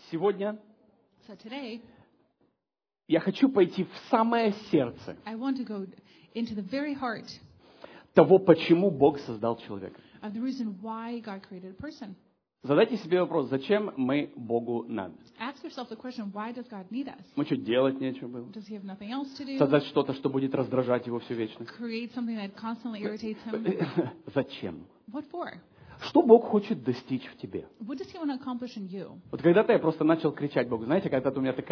Сегодня So today, я хочу пойти в самое сердце I want to go into the very heart того, почему Бог создал человека. of the reason why God created a person. Задайте себе вопрос, зачем мы Богу надо? Ask yourself the question, why does God need us? Мы что, делать нечего было? Does he have nothing else to do? Создать что-то, что будет раздражать его всю вечность? Create something that constantly irritates him? Зачем? What for? Что Бог хочет достичь в тебе? What does he want to accomplish in you? Вот когда-то я просто начал кричать Богу. Знаете, когда-то у меня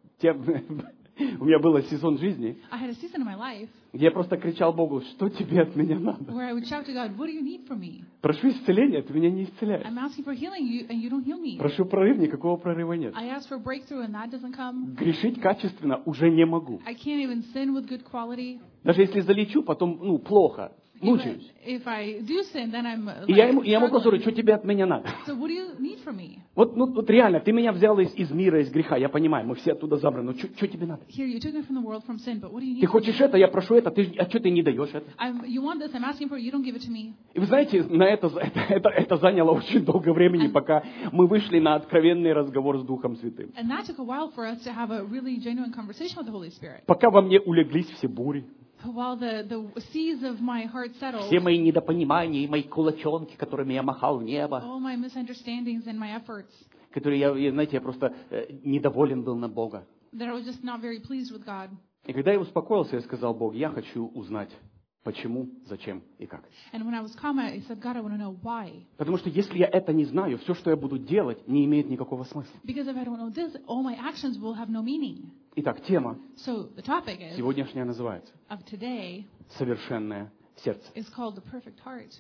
у меня был сезон жизни, I had a season in my life где я просто кричал Богу, что тебе от меня надо? where I would shout to God, what do you need from me? Прошу исцеления, ты меня не исцеляешь. I'm asking for healing, and you don't heal me. Прошу прорыв, никакого прорыва нет. I ask for breakthrough, and that doesn't come. Грешить качественно уже не могу. I can't even sin with good quality. Даже если залечу, потом, плохо, мучаюсь. If I do sin, then I'm И я ему просто struggling. говорю, что тебе от меня надо? So what do you need from me? Вот реально, ты меня взял из мира, из греха, я понимаю, мы все оттуда забраны, но что тебе надо? Here, you took me from the world, from sin, but what do you need Ты from хочешь me? это, я прошу это, а что ты не даешь это? You want this, I'm asking for it, you don't give it to me. И вы знаете, на это заняло очень долго времени, пока мы вышли на откровенный разговор с Духом Святым. And that took a while for us to have a really genuine conversation with the Holy Spirit. Пока во мне улеглись все бури, While the seas of my heart settled, все мои недопонимания и мои кулачонки, которыми я махал в небо, all my misunderstandings and my efforts, которые я просто недоволен был на Бога. that I was just not very pleased with God. И когда я успокоился, я сказал Богу, я хочу узнать, почему, зачем и как. And when I was calm, I said, God, I want to know why. Потому что если я это не знаю, все, что я буду делать, не имеет никакого смысла. Because if I don't know this, all my actions will have no meaning. Итак, тема So the topic сегодняшняя называется of today «Совершенное сердце». is called the perfect heart.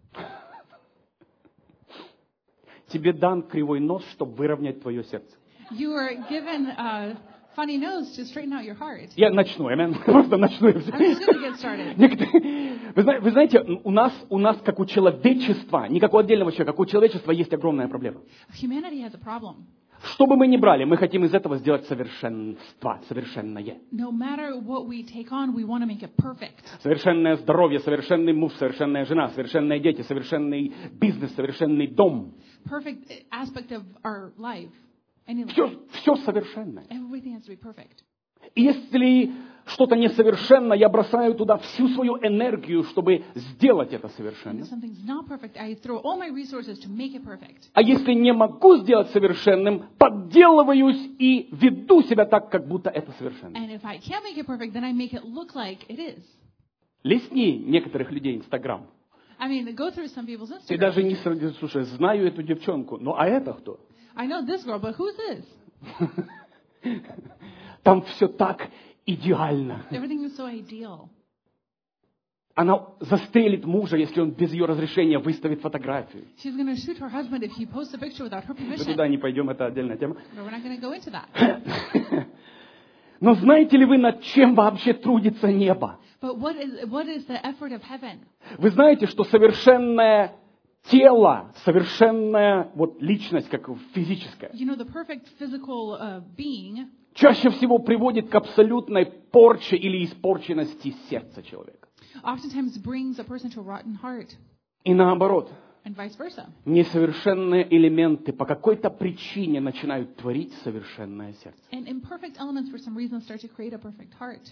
Тебе дан кривой нос, чтобы выровнять твое сердце. You are given a funny nose to straighten out your heart. Я начну, просто начну. I'm just going to get started. Вы знаете, у нас, как у человечества, не как у отдельного человека, как у человечества есть огромная проблема. Humanity has a problem. Что бы мы ни брали, мы хотим из этого сделать совершенство, совершенное. No matter what we take on, we want to make it perfect. Совершенное здоровье, совершенный муж, совершенная жена, совершенные дети, совершенный бизнес, совершенный дом. Perfect aspect of our life. Any life. Все совершенное. Everything has to be perfect. И если что-то несовершенно, я бросаю туда всю свою энергию, чтобы сделать это And совершенно. if something's not perfect, I throw all my resources to make it perfect. А если не могу сделать совершенным, подделываюсь и веду себя так, как будто это совершенно. And if I can't make it perfect, then I make it look like it is. Листни некоторых людей Инстаграм. I mean, go through some people's Ты Instagram. даже не сразу, слушай, знаю эту девчонку, ну а это кто? I know this girl, but who's this? Там все так идеально. Everything is so ideal. Она застрелит мужа, если он без ее разрешения выставит фотографию. She's going to shoot her husband if he posts a picture without her Мы permission. туда не пойдем, это отдельная тема. But we're not going to go into that. Но знаете ли вы, над чем вообще трудится небо? But what is the effort of heaven? Вы знаете, что совершенное тело, совершенная личность, как физическая, You know, the perfect physical being чаще всего приводит к абсолютной порче или испорченности сердца человека. oftentimes brings a person to a rotten heart, И наоборот, and vice versa. несовершенные элементы по какой-то причине начинают творить совершенное сердце. And imperfect elements, for some reason, start to create a perfect heart.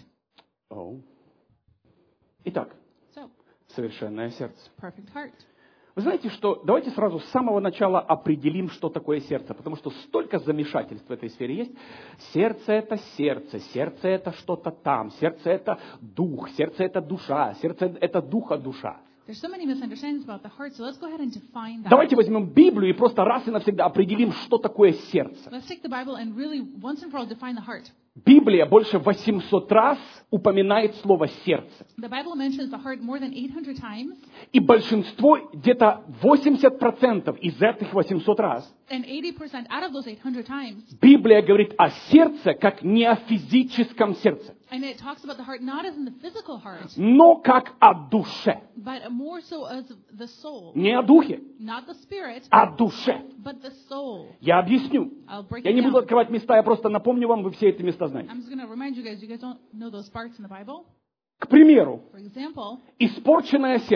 Итак, So, совершенное сердце. perfect heart. Вы знаете, что давайте сразу с самого начала определим, что такое сердце, потому что столько замешательств в этой сфере есть. Сердце это что-то там, сердце это дух, сердце это душа, сердце это духа душа. There's so many misunderstandings about the heart, so let's go ahead and define that. Давайте возьмем Библию и просто раз и навсегда определим, что такое сердце. Let's take the Bible and really, once and for all, define the heart. Библия больше 800 раз упоминает слово «сердце». The Bible mentions the heart more than 800 times, И большинство, где-то 80% из этих 800 раз, and 80% out of those 800 times, Библия говорит о сердце как не о физическом сердце, and it talks about the heart not as in the physical heart, но как о душе. but more so as the soul. Не о духе, Not the spirit, а о душе. but the soul. Я объясню. I'll break Я it не буду down. открывать места, я просто напомню вам, вы все эти места знаете. I'm just going to remind you guys don't know those parts in the Bible. К примеру, For example, испорченное сердце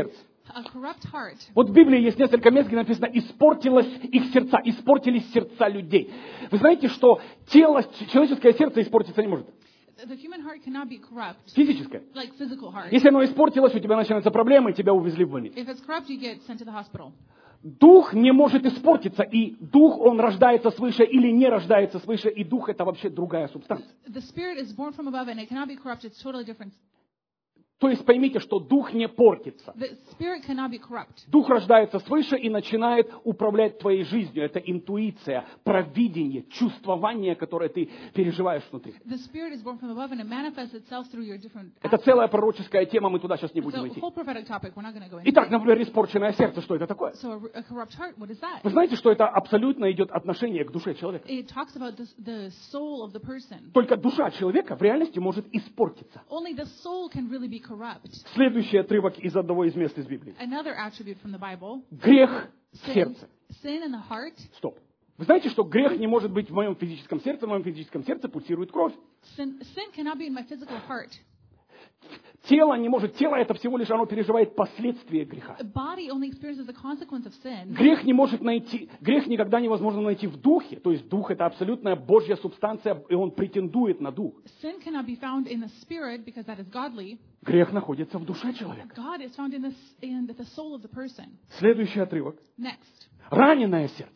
A corrupt heart. Вот в Библии есть несколько мест, где написано «испортилось их сердца», «испортились сердца людей». Вы знаете, что человеческое сердце испортиться не может. The human heart cannot be corrupt, Физическое. like physical heart. Если оно испортилось, у тебя начинаются проблемы, и тебя увезли в больницу. If it's corrupt, you get sent to the hospital. Дух не может испортиться, и дух, он рождается свыше или не рождается свыше, и дух — это вообще другая субстанция. The spirit is born from above, and it cannot be corrupt. It's totally different. То есть поймите, что дух не портится. The spirit cannot be corrupt. Дух рождается свыше и начинает управлять твоей жизнью. Это интуиция, провидение, чувствование, которое ты переживаешь внутри. The spirit is born from above, and it manifests itself through your different. Это целая пророческая тема, мы туда сейчас не It's будем a идти. whole prophetic topic. We're not going to go into. Итак, например, испорченное сердце, что это такое? So a corrupt heart, what is that? Вы знаете, что это абсолютно идет отношение к душе человека. It talks about the soul of the person. Только душа человека в реальности может испортиться. Only the soul can really be corrupt. Следующий отрывок из одного из мест из Библии. Another attribute from the Bible. Грех в сердце. Sin in the heart. Стоп. Вы знаете, что грех не может быть в моем физическом сердце, в моем физическом сердце пульсирует кровь. Sin cannot be in my physical heart. Тело не может. Тело — это всего лишь оно переживает последствия греха. The body only experiences the consequence of sin. Грех никогда невозможно найти в духе. То есть дух — это абсолютная Божья субстанция, и он претендует на дух. Sin cannot be found in the spirit because that is godly. Грех находится в душе человека. God is found in the soul of the person. Следующий отрывок. Next, Раненое сердце,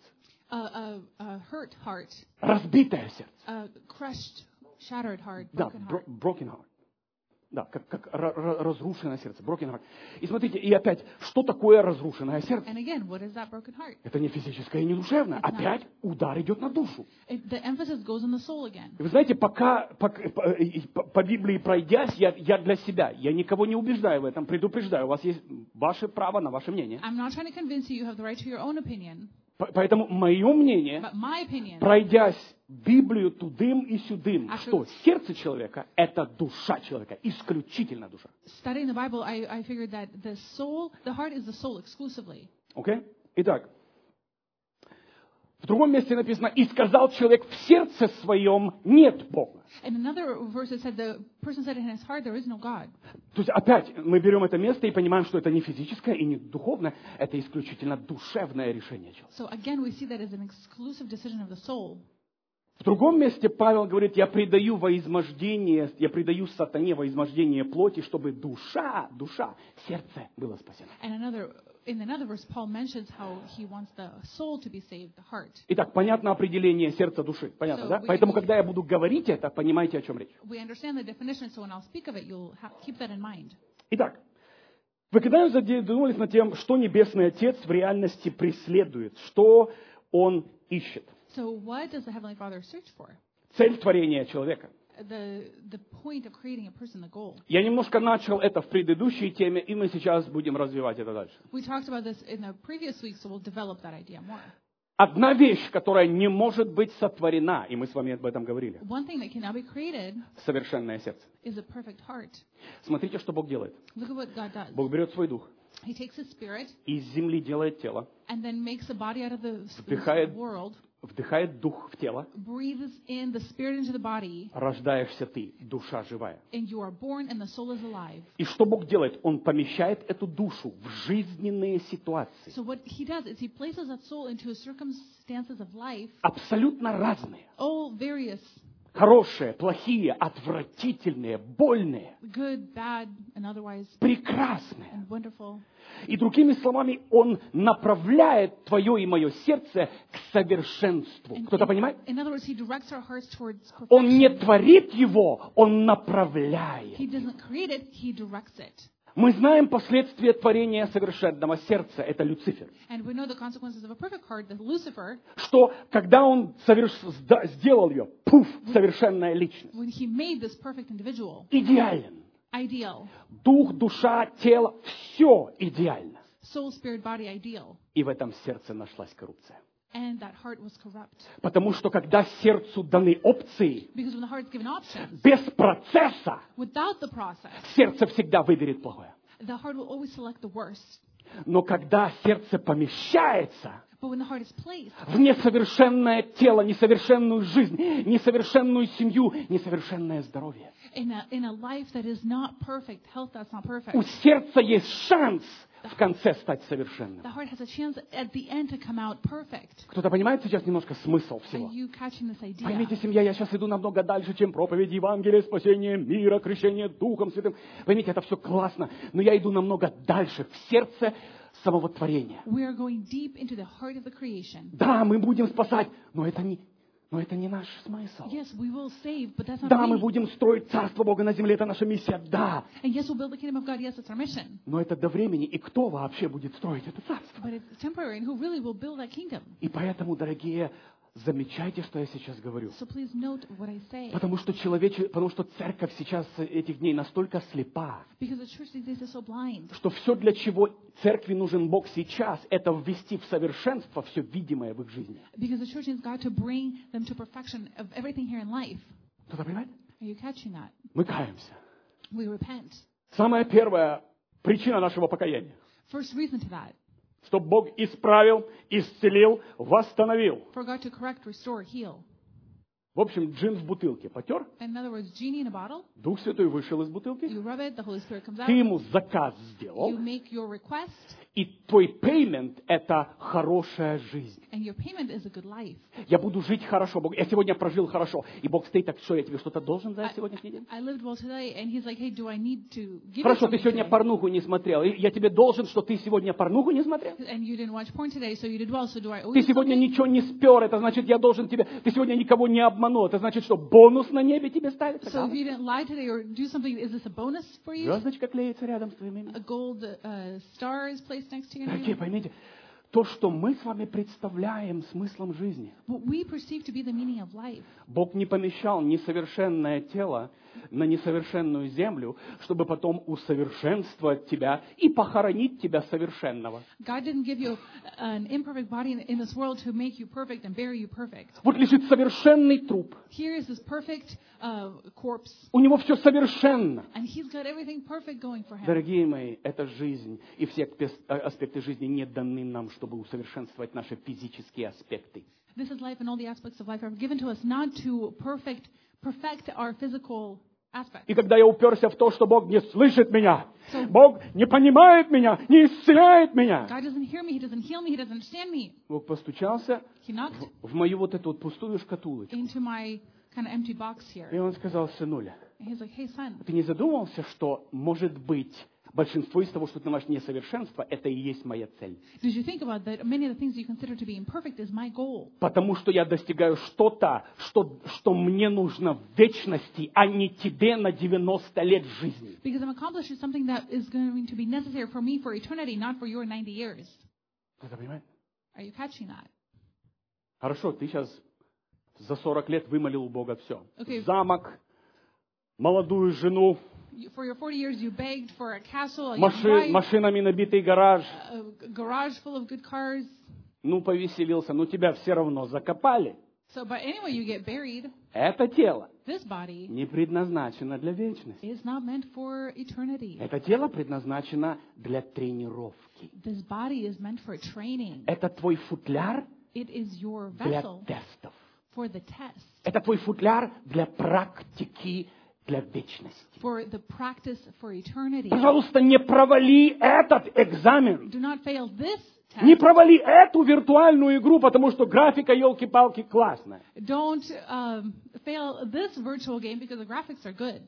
a hurt heart, разбитое сердце. a crushed, shattered heart, Да, broken heart. broken heart. Да, как разрушенное сердце, broken heart. И смотрите, и опять, что такое разрушенное сердце? And again, what is that broken heart? Это не физическое и не душевное. Опять удар идет на душу. The emphasis goes on the soul again. И вы знаете, пока по Библии пройдясь, я для себя, я никого не убеждаю в этом, предупреждаю, у вас есть ваше право на ваше мнение. I'm not trying to convince you. You have the right to your own opinion. Поэтому мое мнение, But my opinion, пройдясь Библию тудым и сюдым, А что сердце человека — это душа человека, исключительно душа. studying the Bible, I figured that the heart is the soul exclusively. Окей? Итак, в другом месте написано: «И сказал человек в сердце своем: нет Бога». In another verse, it said the person said in his heart, there is no God. То есть опять мы берем это место и понимаем, что это не физическое и не духовное, это исключительно душевное решение человека. So again, we see that as an exclusive decision of the soul. В другом месте Павел говорит: я предаю сатане во измождение плоти, чтобы душа, сердце было спасено. And in another verse, Paul mentions how he wants the soul to be saved, the heart. Итак, понятно определение сердца души. Понятно, да? Поэтому, когда я буду говорить это, понимаете, о чем речь. We understand the definition, so when I'll speak of it, you'll keep that in mind. Итак, вы когда-нибудь задумались над тем, что Небесный Отец в реальности преследует, что Он ищет? So what does the Heavenly Father search for? Цель творения человека. The point of creating a person, the goal. Я немножко начал это в предыдущей теме, и мы сейчас будем развивать это дальше. We talked about this in the previous week, so we'll develop that idea more. Одна вещь, которая не может быть сотворена, и мы с вами об этом говорили, One thing that cannot be created совершенное сердце. is a perfect heart. Смотрите, что Бог делает. Look at what God does. Бог берет свой дух, He takes His spirit из земли делает тело, and then makes a body out of the Вдыхает. world, вдыхает дух в тело, breathes in the spirit into the body, рождаешься ты, душа живая. and you are born and the soul is alive. И что Бог делает? Он помещает эту душу в жизненные ситуации, So what He does is He places that soul into circumstances of life, абсолютно разные. all various, Хорошие, плохие, отвратительные, больные, good, bad, and otherwise, прекрасные. and wonderful. И другими словами, Он направляет твое и мое сердце к совершенству. Кто-то понимает? In other words, He directs our hearts towards Он не perfection. творит его, Он направляет. He doesn't create it, He directs it. Мы знаем последствия творения совершенного сердца. Это Люцифер. And we know the consequences of a perfect heart, that Lucifer, Что, когда он сделал ее, совершенная личность. when he made this perfect individual, Идеален. ideal, Дух, душа, тело, все идеально. soul, spirit, body, ideal, И в этом сердце нашлась коррупция. and that heart was corrupt. Потому что, когда сердцу даны опции, Because when the heart is given options, без процесса, without the process, сердце всегда выберет плохое. the heart will always select the worst. Но когда сердце помещается, But when the heart is placed в несовершенное тело, несовершенную жизнь, несовершенную семью, несовершенное здоровье, in a life that is not perfect, health that's not perfect, у сердца есть шанс в конце стать совершенным. the heart has a chance at the end to come out perfect. Кто-то понимает сейчас немножко смысл Are всего? you catching this idea? Поймите, семья, я сейчас иду намного дальше, чем проповедь Евангелия, спасение мира, крещение Духом Святым. Поймите, это все классно, но я иду намного дальше, в сердце самого творения. We are going deep into the heart of the creation. Да, мы будем спасать, но это не наш смысл. Yes, we will save, but that's not Да, мы me. будем строить Царство Бога на земле, это наша миссия, да. And yes, we'll build the kingdom of God. Yes, it's our mission. Но это до времени, и кто вообще будет строить это царство? But it's temporary, and who really will build that kingdom? И поэтому, дорогие, замечайте, что я сейчас говорю. So please note what I say. Потому что церковь сейчас этих дней настолько слепа, Because the church these days is so blind. что все, для чего церкви нужен Бог сейчас, это ввести в совершенство все видимое в их жизни. Because the church needs God to bring them to perfection of everything here in life. Кто-то понимает? Are you catching that? Мы каемся. We repent. Самая первая причина нашего покаяния. First reason to that. Чтобы Бог исправил, исцелил, восстановил. For God to correct, restore, heal. В общем, джин в бутылке потер, In other words, genie in a bottle. Дух Святой вышел из бутылки, You rub it, the Holy Spirit comes out. ты ему заказ сделал, You make your request, и твой payment – это хорошая жизнь. and your payment is a good life. Я буду жить хорошо, Бог. Я сегодня прожил хорошо. И Бог стоит так, что я тебе что-то должен за сегодняшний день? I lived well today, and He's like, hey, do I need to give you Хорошо, ты something сегодня today? порнуху не смотрел. И я тебе должен, что ты сегодня порнуху не смотрел? And you didn't watch porn today, so you did well, so do I owe Ты you сегодня something? ничего не спер, это значит, я должен тебе... Ты сегодня никого не обманул, это значит, что бонус на небе тебе ставится? So if you didn't lie today or do something, is this a bonus for you? Звездочка клеится рядом с твоим именем. A gold star is placed next to your Дорогие, name? поймите, то, что мы с вами представляем смыслом жизни, What we perceive to be the meaning of life. Бог не помещал несовершенное тело на несовершенную землю, чтобы потом усовершенствовать тебя и похоронить тебя совершенного. God didn't give you an imperfect body in this world to make you perfect and bury you perfect. Вот лежит совершенный труп. Here is this perfect corpse, У него все совершенно. and He's got everything perfect going for Him. Дорогие мои, это жизнь, и все аспекты жизни не даны нам, чтобы усовершенствовать наши физические аспекты. This is life, and all the aspects of life are given to us not to perfect our physical aspects. И когда я уперся в то, что Бог не слышит меня, Бог не понимает меня, не исцеляет меня, God doesn't hear me, He doesn't heal me, He doesn't understand me. Бог постучался He knocked в мою вот эту вот пустую шкатулочку. into my kind of empty box И here. он сказал: сынуля, And He's like, hey, son, ты не задумывался, что, может быть, большинство из того, что ты называешь несовершенство, это и есть моя цель? did you think about that? Many of the things you consider to be imperfect is my goal. Потому что я достигаю что-то, что мне нужно в вечности, а не тебе на 90 лет жизни. Because I'm accomplishing something that is going to be necessary for me for eternity, not for your 90 years. Кто-то понимает? Are you catching that? Хорошо, ты сейчас за 40 лет вымолил у Бога все. Окей. Замок, молодую жену, For your 40 years, you begged for a castle, a young wife, машинами набитый гараж. a garage full of good cars. Ну, повеселился, но тебя все равно закопали. So, but anyway, you get buried. Это тело This body не предназначено для вечности. is not meant for eternity. Это тело предназначено для тренировки. This body is meant for training. Это твой футляр It is your для vessel тестов. for the test, Это твой футляр для практики, для вечности. for the practice for eternity. Пожалуйста, не провали этот экзамен. Do not fail this Не test. провали эту виртуальную игру, потому что графика, елки-палки, классная. Don't fail this virtual game because the graphics are good.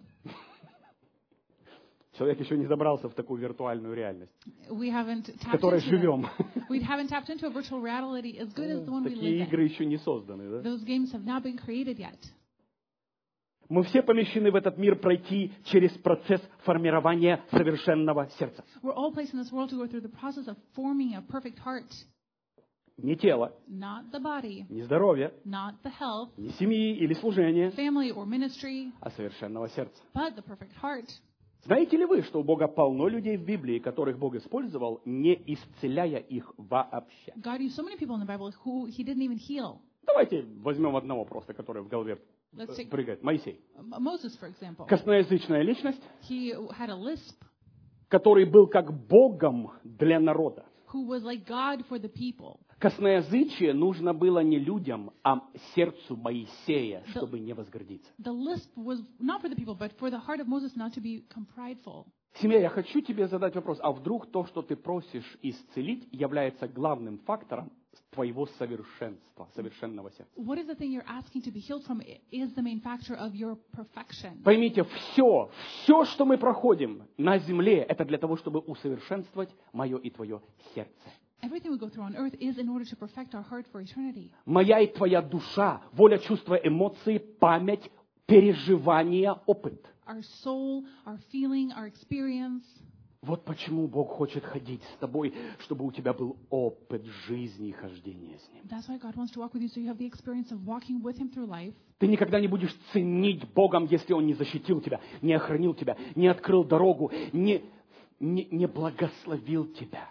Человек еще не забрался в такую виртуальную реальность, We haven't в tapped которой into живем. we haven't tapped into a virtual reality as good as the one we Такие live игры in. еще не созданы. Да? Those games have not been created yet. Мы все помещены в этот мир пройти через процесс формирования совершенного сердца. We're all placed in this world to go through the process of forming a perfect heart. Не тело, Not the body, не здоровье, not the health, не семьи или служения, family, or ministry, а совершенного сердца. but the perfect heart. Знаете ли вы, что у Бога полно людей в Библии, которых Бог использовал, не исцеляя их вообще? God used so many people in the Bible who He didn't even heal. Давайте возьмем одного просто, который в голове Let's take прыгает. Моисей. Moses, for example. Косноязычная личность, He had a lisp, который был как Богом для народа, who was like God for the people, Косноязычие нужно было не людям, а сердцу Моисея, чтобы не возгордиться. The lisp was not for the people, but for the heart of Moses not to become prideful. Семья, я хочу тебе задать вопрос. А вдруг то, что ты просишь исцелить, является главным фактором твоего совершенства, совершенного сердца? What is the thing you're asking to be healed from is the main factor of your perfection. Поймите, все, что мы проходим на земле, это для того, чтобы усовершенствовать мое и твое сердце. Everything we go through on earth is in order to perfect our heart for eternity. Моя и твоя душа, воля, чувства, эмоции, память, переживания, опыт. Our soul, our feeling, our experience. Вот почему Бог хочет ходить с тобой, чтобы у тебя был опыт жизни и хождения с Ним. That's why God wants to walk with you, so you have the experience of walking with Him through life. Ты никогда не будешь ценить Богом, если Он не защитил тебя, не охранил тебя, не открыл дорогу, не благословил тебя.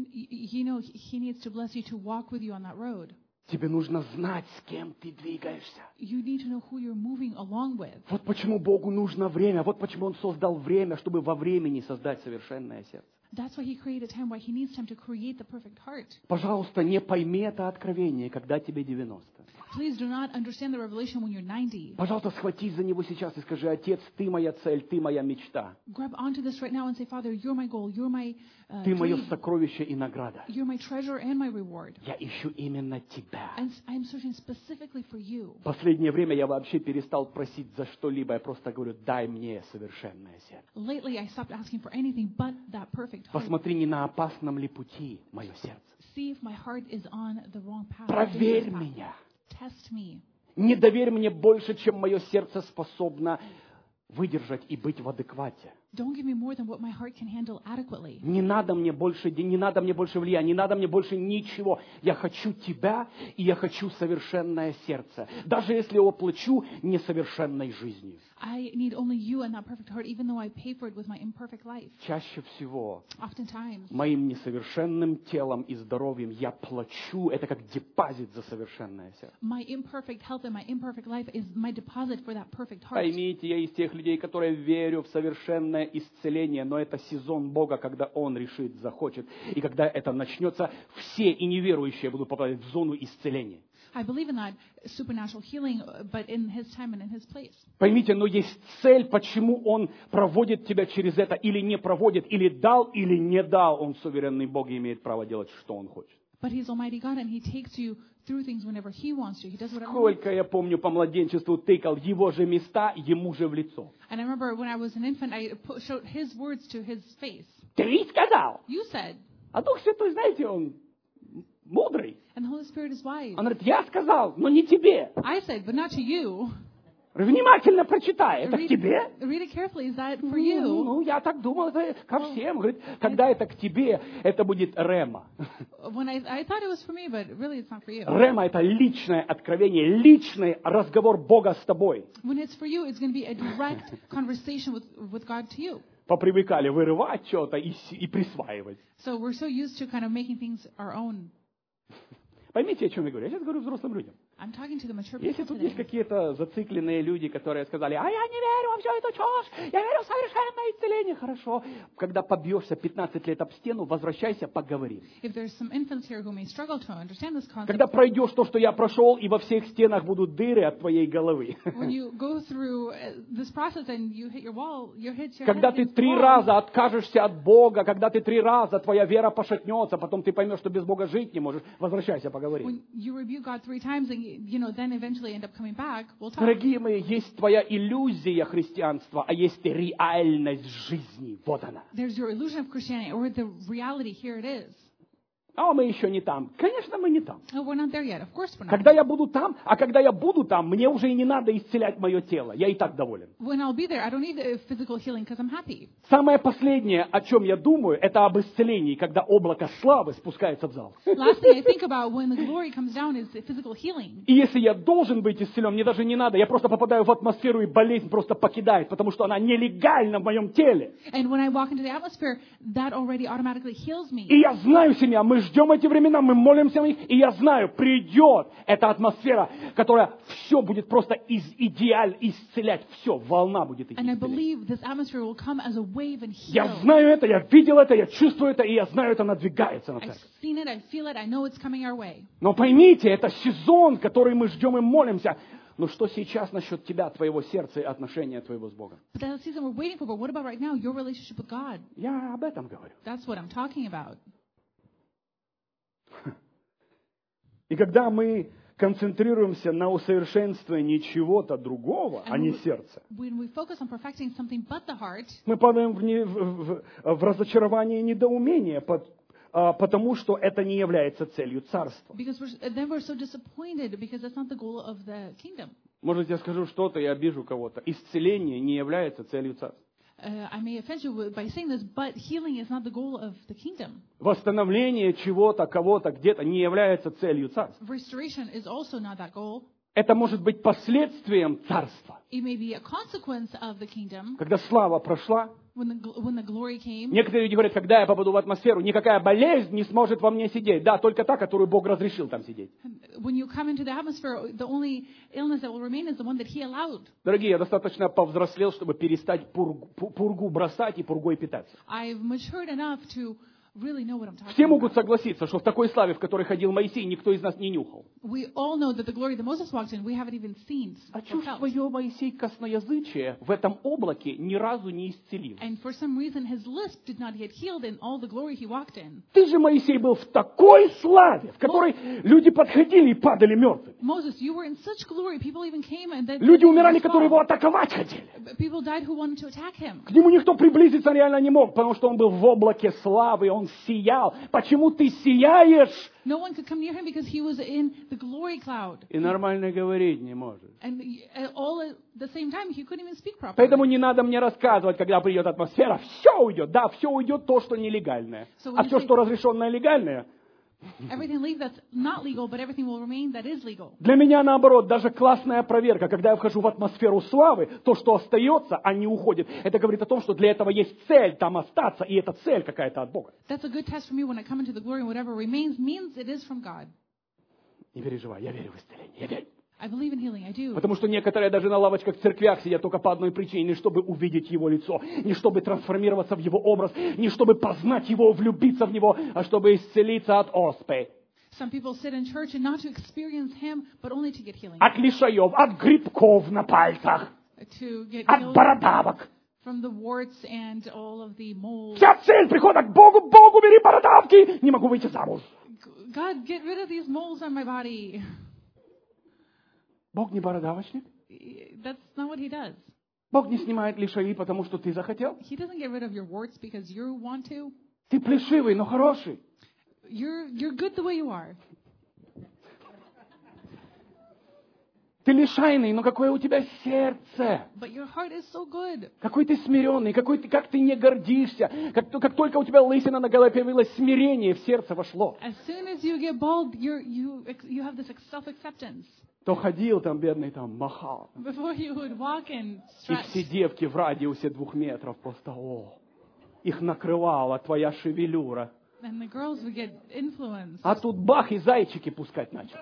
You know He needs to bless you to walk with you on that road. Тебе нужно знать, с кем ты двигаешься. You need to know who you're moving along with. Вот почему Богу нужно время, вот почему Он создал время, чтобы во времени создать совершенное сердце. That's why He created time, why He needs time to create the perfect heart. Пожалуйста, не пойми это откровение, когда тебе 90. Please do not understand the revelation when you're 90. Пожалуйста, схватись за него сейчас и скажи: Отец, Ты моя цель, Ты моя мечта. Grab onto this right now and say, Father, you're my goal, you're my Ты мое dream, сокровище и награда. you're my treasure and my reward. Я ищу именно Тебя. And I'm searching specifically for you. В последнее время я вообще перестал просить за что-либо. Я просто говорю: дай мне совершенное сердце. Lately, I stopped asking for anything but that perfect heart. Посмотри, не на опасном ли пути мое сердце. See if my heart is on the wrong path. Проверь dangerous path. меня. Test me. Не доверь мне больше, чем мое сердце способно выдержать и быть в адеквате. Don't give me more than what my heart can handle adequately. Не надо мне больше денег, не надо мне больше влияния, не надо мне больше ничего. Я хочу Тебя, и я хочу совершенное сердце, даже если я оплачу несовершенной жизнью. I need only you and that perfect heart, even though I pay for it with my imperfect life. Чаще всего Oftentimes, моим несовершенным телом и здоровьем я плачу, это как депозит за совершенное сердце. my imperfect health and my imperfect life is my deposit for that perfect heart. Поймите, я из тех людей, которые верю в совершенное исцеление, но это сезон Бога, когда Он решит, захочет. И когда это начнется, все и неверующие будут попадать в зону исцеления. I believe in that supernatural healing, but in His time and in His place. Поймите, но есть цель, почему Он проводит тебя через это или не проводит, или дал, или не дал. Он суверенный Бог и имеет право делать, что Он хочет. But He's Almighty God, and He takes you through things whenever He wants to. He does whatever He wants. Сколько я помню по младенчеству тыкал его же места ему же в лицо. And I remember when I was an infant, I showed His words to His face. Ты сказал? You said, А Дух Святой, знаете, Он мудрый. and the Holy Spirit is wise. Он говорит: я сказал, но не тебе. I said, but not to you. Внимательно прочитай. Это к тебе? Read it carefully. Is that for you? Ну, я так думал, это ко всем. Говорит, когда это к тебе, это будет рема. When I thought it was for me, but really it's not for you. Рема — это личное откровение, личный разговор Бога с тобой. When it's for you, it's going to be a direct conversation with God to you. Попривыкали вырывать что-то и присваивать. So we're so used to kind of making things our own. Поймите, о чем я говорю. Я сейчас говорю взрослым людям. I'm talking to the mature Если people тут есть today. какие-то зацикленные люди, которые сказали: а я не верю во всю эту чушь, я верю в совершенное исцеление. Хорошо. Когда побьешься 15 лет об стену, возвращайся, поговорим. If there's some infants here who may struggle to understand this concept, Когда пройдешь то, что я прошел, и во всех стенах будут дыры от твоей головы. when you go through this process and you hit your wall, your head Когда ты against the 3 wall, раза откажешься от Бога, когда ты 3 раза твоя вера пошатнется, потом ты поймешь, что без Бога жить не можешь, возвращайся, поговорим. when you rebuke God 3 times and then eventually end up coming back, we'll talk. Дорогие мои, есть твоя иллюзия христианства, а есть реальность жизни. Вот она. There's your illusion of Christianity, or the reality. Here it is. А мы еще не там. Конечно, мы не там. No, we're not there yet. Of course we're not. Когда я буду там, мне уже и не надо исцелять мое тело. Я и так доволен. When I'll be there, I don't need physical healing because I'm happy. Самое последнее, о чем я думаю, это об исцелении, когда облако славы спускается в зал. Last thing I think about when the glory comes down is physical healing. И если я должен быть исцелен, мне даже не надо, я просто попадаю в атмосферу, и болезнь просто покидает, потому что она нелегальна в моем теле. And when I walk into the atmosphere, that already automatically heals me. И я знаю, семья, мы ждем эти времена, мы молимся о них, и я знаю, придет эта атмосфера, которая все будет просто исцелять, все, волна будет идти. And I believe this atmosphere will come as a wave and Я heal. знаю это, я видел это, я чувствую это, и я знаю, это надвигается на I've церковь. seen it, I feel it, I know it's coming our way. Но поймите, это сезон, который мы ждем и молимся. Но что сейчас насчет тебя, твоего сердца и отношения твоего с Богом? But that's the season we're waiting for. But what about right now, your relationship with God? Я об этом говорю. That's what I'm talking about. И когда мы концентрируемся на усовершенствовании чего-то другого, а не сердца, When we focus on perfecting something but the heart, мы падаем в разочарование и недоумение, потому что это не является целью царства. because then we're so disappointed because that's not the goal of the kingdom. Может, я скажу что-то и обижу кого-то. Исцеление не является целью царства. I may offend you by saying this, but healing is not the goal of the kingdom. Восстановление чего-то, кого-то, где-то не является целью царства. Restoration is also not that goal. Это может быть последствием царства. It may be a consequence of the kingdom. Когда слава прошла, When the glory came, некоторые люди говорят, когда я попаду в атмосферу, никакая болезнь не сможет во мне сидеть. Да, только та, которую Бог разрешил там сидеть. when you come into the atmosphere, the only illness that will remain is the one that He allowed. Дорогие, я достаточно повзрослел, чтобы перестать пургу бросать и пургой питаться. I've matured enough to really know what I'm talking Все about. могут согласиться, что в такой славе, в которой ходил Моисей, никто из нас не нюхал. We all know that the glory that Moses walked in, we haven't even seen А or чё ж felt. твое, Моисей, косноязычие в этом облаке ни разу не исцелил? And for some reason, his lisp did not get healed in all the glory he walked in. Ты же, Моисей, был в такой славе, в которой люди подходили и падали мертвыми. Moses, you were in such glory. People even came and then Люди умирали, которые его атаковать хотели. people died who wanted to attack him. К нему никто приблизиться реально не мог, потому что он был в облаке славы, он сиял. Почему ты сияешь? No one could come near him because he was in the glory cloud. И нормально говорить не может. And all at the same time, he couldn't even speak properly. Поэтому не надо мне рассказывать, когда придет атмосфера, все уйдет. Да, все уйдет то, что нелегальное. So when А you все, say- что разрешенное легальное, Everything leave that's not legal, but everything will remain that is legal. для меня наоборот, даже классная проверка, когда я вхожу в атмосферу славы, то, что остается, а не уходит, это говорит о том, что для этого есть цель там остаться, и эта цель какая-то от Бога. That's a good test for me when I come into the glory, and whatever remains means it is from God. Не переживай, я верю в исцеление, я верю. I believe in healing. I do. Потому что некоторые даже на лавочках в церквях сидят только по одной причине, не чтобы увидеть Его лицо, не чтобы трансформироваться в Его образ, не чтобы познать Его, влюбиться в Него, а чтобы исцелиться от оспы, Some people sit in church and not to experience Him, but only to get healing. от лишаев, от грибков на пальцах, To get от healed бородавок. from the warts and all of the mold. Вся цель прихода к Богу, Богу, бери бородавки, не могу выйти замуж. God, get rid of these moles on my body. Бог не бородавочник. That's not what He does. Бог не снимает лишаи, потому что ты захотел. He doesn't get rid of your warts because you want to. Ты плешивый, но хороший. You're good the way you are. Ты лишайный, но какое у тебя сердце. But your heart is so good. Какой ты смиренный, как ты не гордишься. Как только у тебя лысина на голове появилась, смирение в сердце вошло. As soon as you get bald, you have this self-acceptance. То ходил там, бедный, там, махал. Before you would walk and И stretch. все девки в радиусе 2 метров просто, их накрывала твоя шевелюра. And the girls would get influenced. А тут бах, и зайчики пускать начал.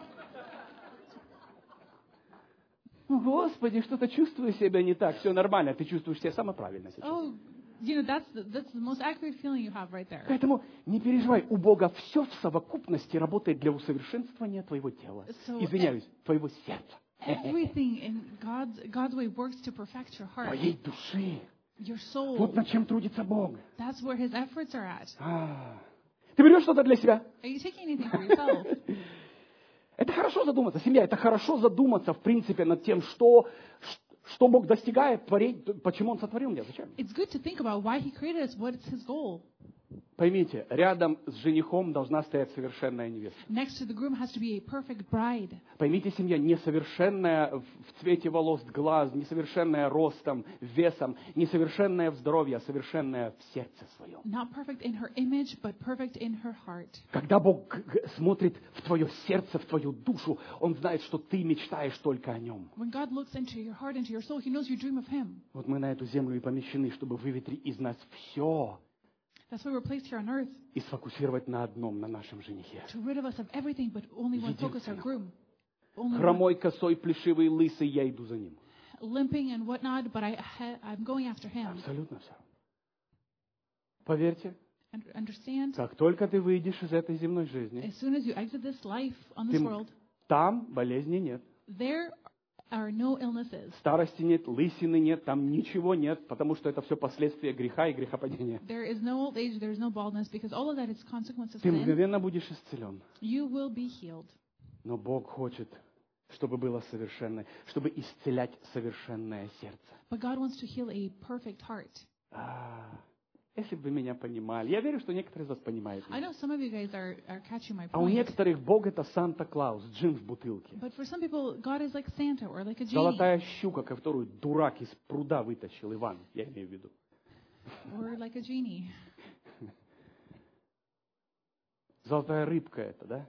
Господи, что-то чувствую себя не так. Все нормально, ты чувствуешь себя самое правильно сейчас. Oh, that's the most accurate feeling you have right there. Поэтому не переживай, у Бога все в совокупности работает для усовершенствования твоего тела. So, Извиняюсь, твоего сердца, Everything in God's way works to perfect your heart, твоей души. your soul. Вот над чем трудится Бог. That's where His efforts are at. Ты берешь что-то для себя? Are you taking anything for yourself? Это хорошо задуматься, семья, это хорошо задуматься, в принципе, над тем, что Бог достигает, почему Он сотворил меня, зачем. It's good to think about why He created us, what's His goal. Поймите, рядом с женихом должна стоять совершенная невеста. Next to the groom has to be a perfect bride. Поймите, семья, несовершенная в цвете волос, глаз, несовершенная ростом, весом, несовершенная в здоровье, а совершенная в сердце своем. Not perfect in her image, but perfect in her heart. Когда Бог смотрит в твое сердце, в твою душу, Он знает, что ты мечтаешь только о Нем. When God looks into your heart, into your soul, He knows you dream of Him. Вот мы на эту землю и помещены, чтобы выветрить из нас все, That's why we're placed here on earth, и сфокусировать на одном, на нашем женихе. to rid of us of everything, but only one focus, our groom. Only one. Хромой, косой, плешивый, лысый, я иду за ним. Limping and whatnot, but I'm going after him. Абсолютно все. Поверьте, Understand? как только ты выйдешь из этой земной жизни, As soon as you exit this life on this world, там болезни нет. there are no illnesses. Старости нет, лысины нет, там ничего нет, потому что это все последствия греха и грехопадения. There is no old age, there is no baldness, because all of that is consequence of Ты sin. мгновенно будешь исцелен. You will be healed. Но Бог хочет, чтобы было совершенное, чтобы исцелять совершенное сердце. But God wants to heal a perfect heart. Если бы вы меня понимали. Я верю, что некоторые из вас понимают I меня. know some of you guys are catching my А у point. некоторых Бог это Санта-Клаус, джин в бутылке. But for some people, God is like Santa or like a genie Золотая щука, которую дурак из пруда вытащил, Иван, я имею в виду. or like a genie. Золотая рыбка это, да?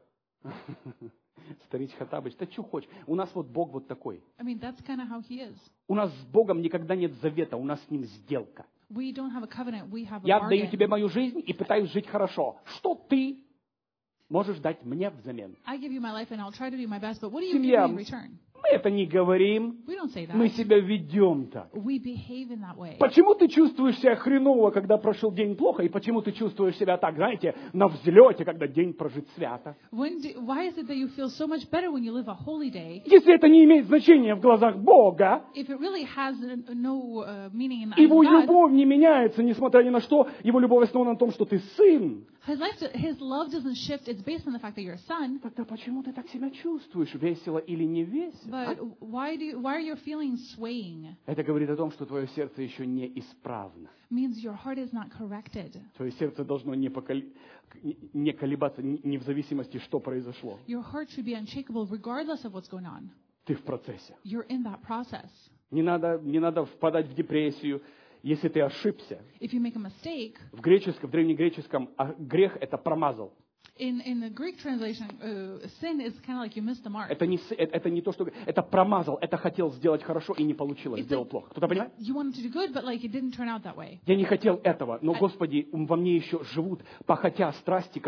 Старич Хаттабыч, да что хочешь. У нас вот Бог вот такой. I mean, that's kind of how He is. У нас с Богом никогда нет завета, у нас с Ним сделка. We don't have a covenant, we have a Я отдаю bargain. тебе мою жизнь и пытаюсь жить хорошо. Что ты можешь дать мне взамен? I give you my life and I'll try to do my best, but what do you Семья. give me in return? Мы это не говорим, We don't say that. мы себя ведем так. We behave in that way. Почему ты чувствуешь себя хреново, когда прошел день плохо, и почему ты чувствуешь себя так, знаете, на взлете, когда день прожит свято? Why is it that you feel so much better when you live a holy day? Если это не имеет значения в глазах Бога, If it really has no meaning in the eyes Его of God, любовь не меняется, несмотря ни на что, Его любовь основана на том, что ты сын. His love doesn't shift. It's based on the fact that you're a son. Тогда почему ты так себя чувствуешь, весело или не весело? But why are your feelings swaying? Это говорит о том, что твое сердце еще не исправно. Means your heart is not corrected. Твое сердце должно не колебаться, не в зависимости, что произошло. Your heart should be unshakable regardless of what's going on. Ты в процессе. You're in that process. Не надо впадать в депрессию, если ты ошибся. If you make a mistake, В древнегреческом грех это промазал. in the Greek translation, sin is kind of like you missed the mark. Это не то, что... Это промазал, это хотел сделать хорошо и не получилось, сделал плохо. Кто-то понимает? You wanted to do good, but like it didn't turn out that way. Я не хотел этого, но, Господи, во мне еще живут похотя страсти,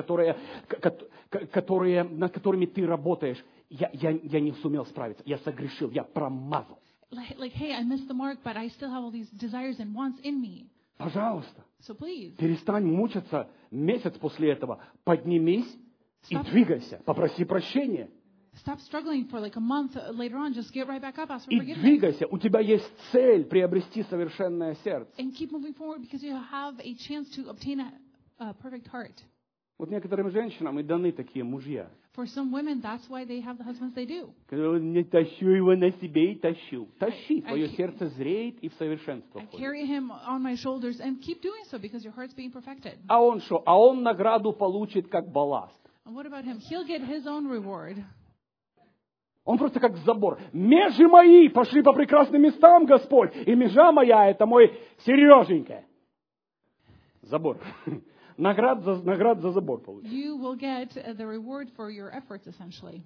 над которыми Ты работаешь. Я не сумел справиться, я согрешил, я промазал. Like, hey, I missed the mark, but I still have all these desires and wants in me. Пожалуйста, So please, перестань мучиться месяц после этого. Поднимись и двигайся, попроси прощения. stop struggling for like a month later on. Just get right back up, ask for И forgiveness. двигайся. У тебя есть цель приобрести совершенное сердце. And keep moving forward because you have a chance to obtain a perfect heart. Вот некоторым женщинам и даны такие мужья. For some women, that's why they have the husbands they do. Когда не тащу его на себе и тащу. Тащи, твое сердце зреет и в совершенство I входит. carry him on my shoulders and keep doing so because your heart's being perfected. А он что? А он награду получит как балласт. And what about him? He'll get his own reward. Он просто как забор. Межи мои пошли по прекрасным местам, Господь. И межа моя, это мой Сереженька. Забор. Наград за забор получит. You will get the reward for your efforts, essentially.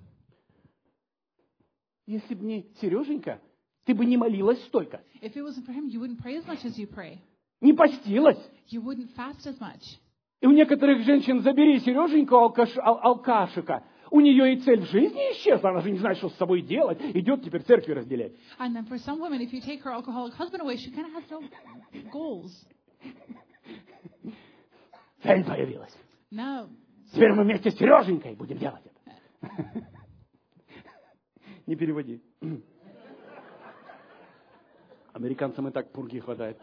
Если бы не Сереженька, ты бы не молилась столько. If it wasn't for him, you wouldn't pray as much as you pray. Не постилась. You wouldn't fast as much. И у некоторых женщин забери Сереженьку алкашика. У нее и цель в жизни исчезла. Она же не знает, что с собой делать. Идет теперь церкви разделять. And then for some women, if you take her alcoholic husband away, she kind of has no goals. Цель появилась. No. Теперь мы вместе с Сереженькой будем делать это. Не переводи. Американцам и так пурги хватает.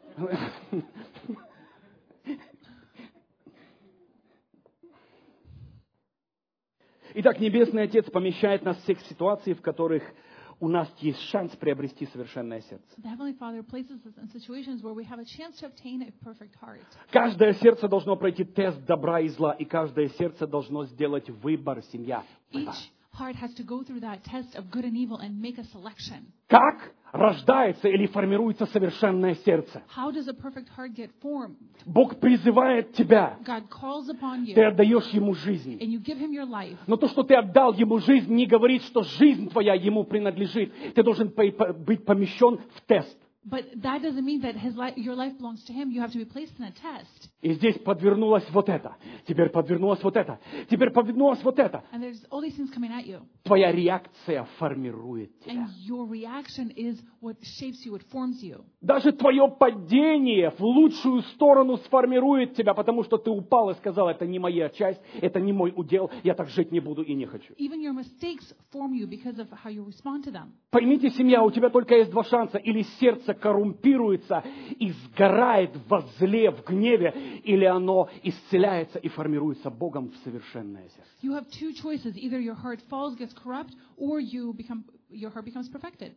Итак, Небесный Отец помещает нас всех в ситуации, в которых у нас есть шанс приобрести совершенное сердце. The Heavenly Father places us in situations where we have a chance to obtain a perfect heart. Каждое сердце должно пройти тест добра и зла, и каждое сердце должно сделать выбор, семья. Выбор. Each heart has to go through that test of good and evil and make a selection. Как рождается или формируется совершенное сердце? How does a perfect heart get formed? Бог призывает тебя, God calls upon ты you отдаешь Ему жизнь. and you give him your life. Но то, что ты отдал Ему жизнь, не говорит, что жизнь твоя Ему принадлежит. Ты должен быть помещен в тест. But that doesn't mean that your life belongs to him. You have to be placed in a test. И здесь подвернулось вот это, теперь подвернулось вот это, теперь подвернулось вот это. And there's all these things coming at you. Твоя реакция формирует And тебя. your reaction is what shapes you, it forms you. Даже твое падение в лучшую сторону сформирует тебя, потому что ты упал и сказал, это не моя часть, это не мой удел, я так жить не буду и не хочу. Even your mistakes form you because of how you respond to them. Поймите, семья, у тебя только есть два шанса. Или сердце коррумпируется и сгорает во зле, в гневе, или оно исцеляется и формируется Богом в совершенное сердце. You have two choices. Either your heart falls, gets corrupt, or your heart becomes perfected.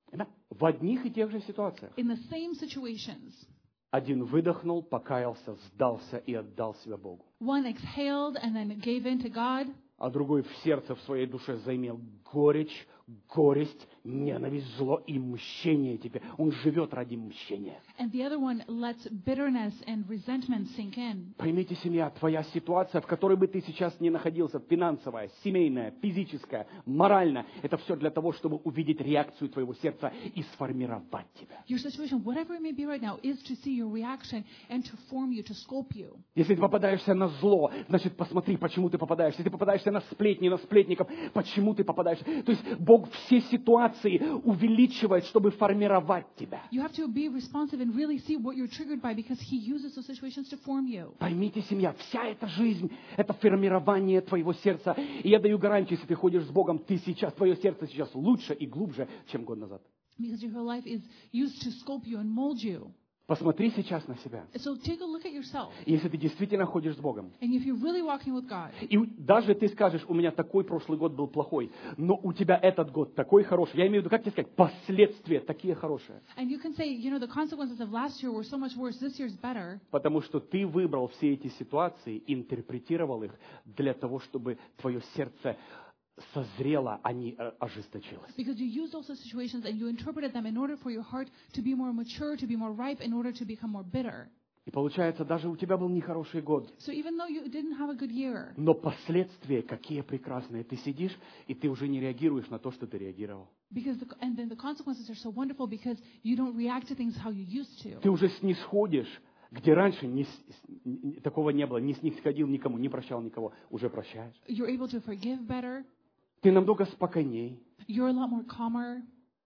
В одних и тех же ситуациях. In the same situations. Один выдохнул, покаялся, сдался и отдал себя Богу. One exhaled and then gave in to God. А другой в сердце, в своей душе заимел горечь, горесть, ненависть, зло и мщение теперь. Он живет ради мщения. And the other one lets bitterness and resentment sink in. Поймите, семья, твоя ситуация, в которой бы ты сейчас ни находился, финансовая, семейная, физическая, моральная, это все для того, чтобы увидеть реакцию твоего сердца и сформировать тебя. Your situation, whatever it may be right now, is to see your reaction and to form you, to sculpt you. Если ты попадаешься на зло, значит, посмотри, почему ты попадаешься. Если ты попадаешься на сплетни, на сплетников, почему ты попадаешься. То есть Бог все ситуации увеличивает, чтобы формировать тебя. You have to be responsive and really see what you're triggered by because He uses those situations to form you. Поймите, семья, вся эта жизнь – это формирование твоего сердца. И я даю гарантию, если ты ходишь с Богом, твое сердце сейчас лучше и глубже, чем год назад. Because your whole life is used to sculpt you and mold you. Посмотри сейчас на себя. So take a look at yourself. Если ты действительно ходишь с Богом, And if you're really walking with God, и даже ты скажешь, у меня такой прошлый год был плохой, но у тебя этот год такой хороший. Я имею в виду, как тебе сказать, последствия такие хорошие. and you can say, the consequences of last year were so much worse, this year's better. Потому что ты выбрал все эти ситуации, интерпретировал их для того, чтобы твое сердце созрело, а не ожесточилось. Because you used those situations and you interpreted them in order for your heart to be more mature, to be more ripe, in order to become more bitter. И получается, даже у тебя был нехороший год. So even though you didn't have a good year, Но последствия какие прекрасные. Ты сидишь, и ты уже не реагируешь на то, что ты реагировал. and then the consequences are so wonderful because you don't react to things how you used to. Ты уже снисходишь, где раньше такого не было. Не снисходил никому, не прощал никого. Уже прощаешь. You're able to forgive better. Ты намного спокойней. You're a lot more calmer.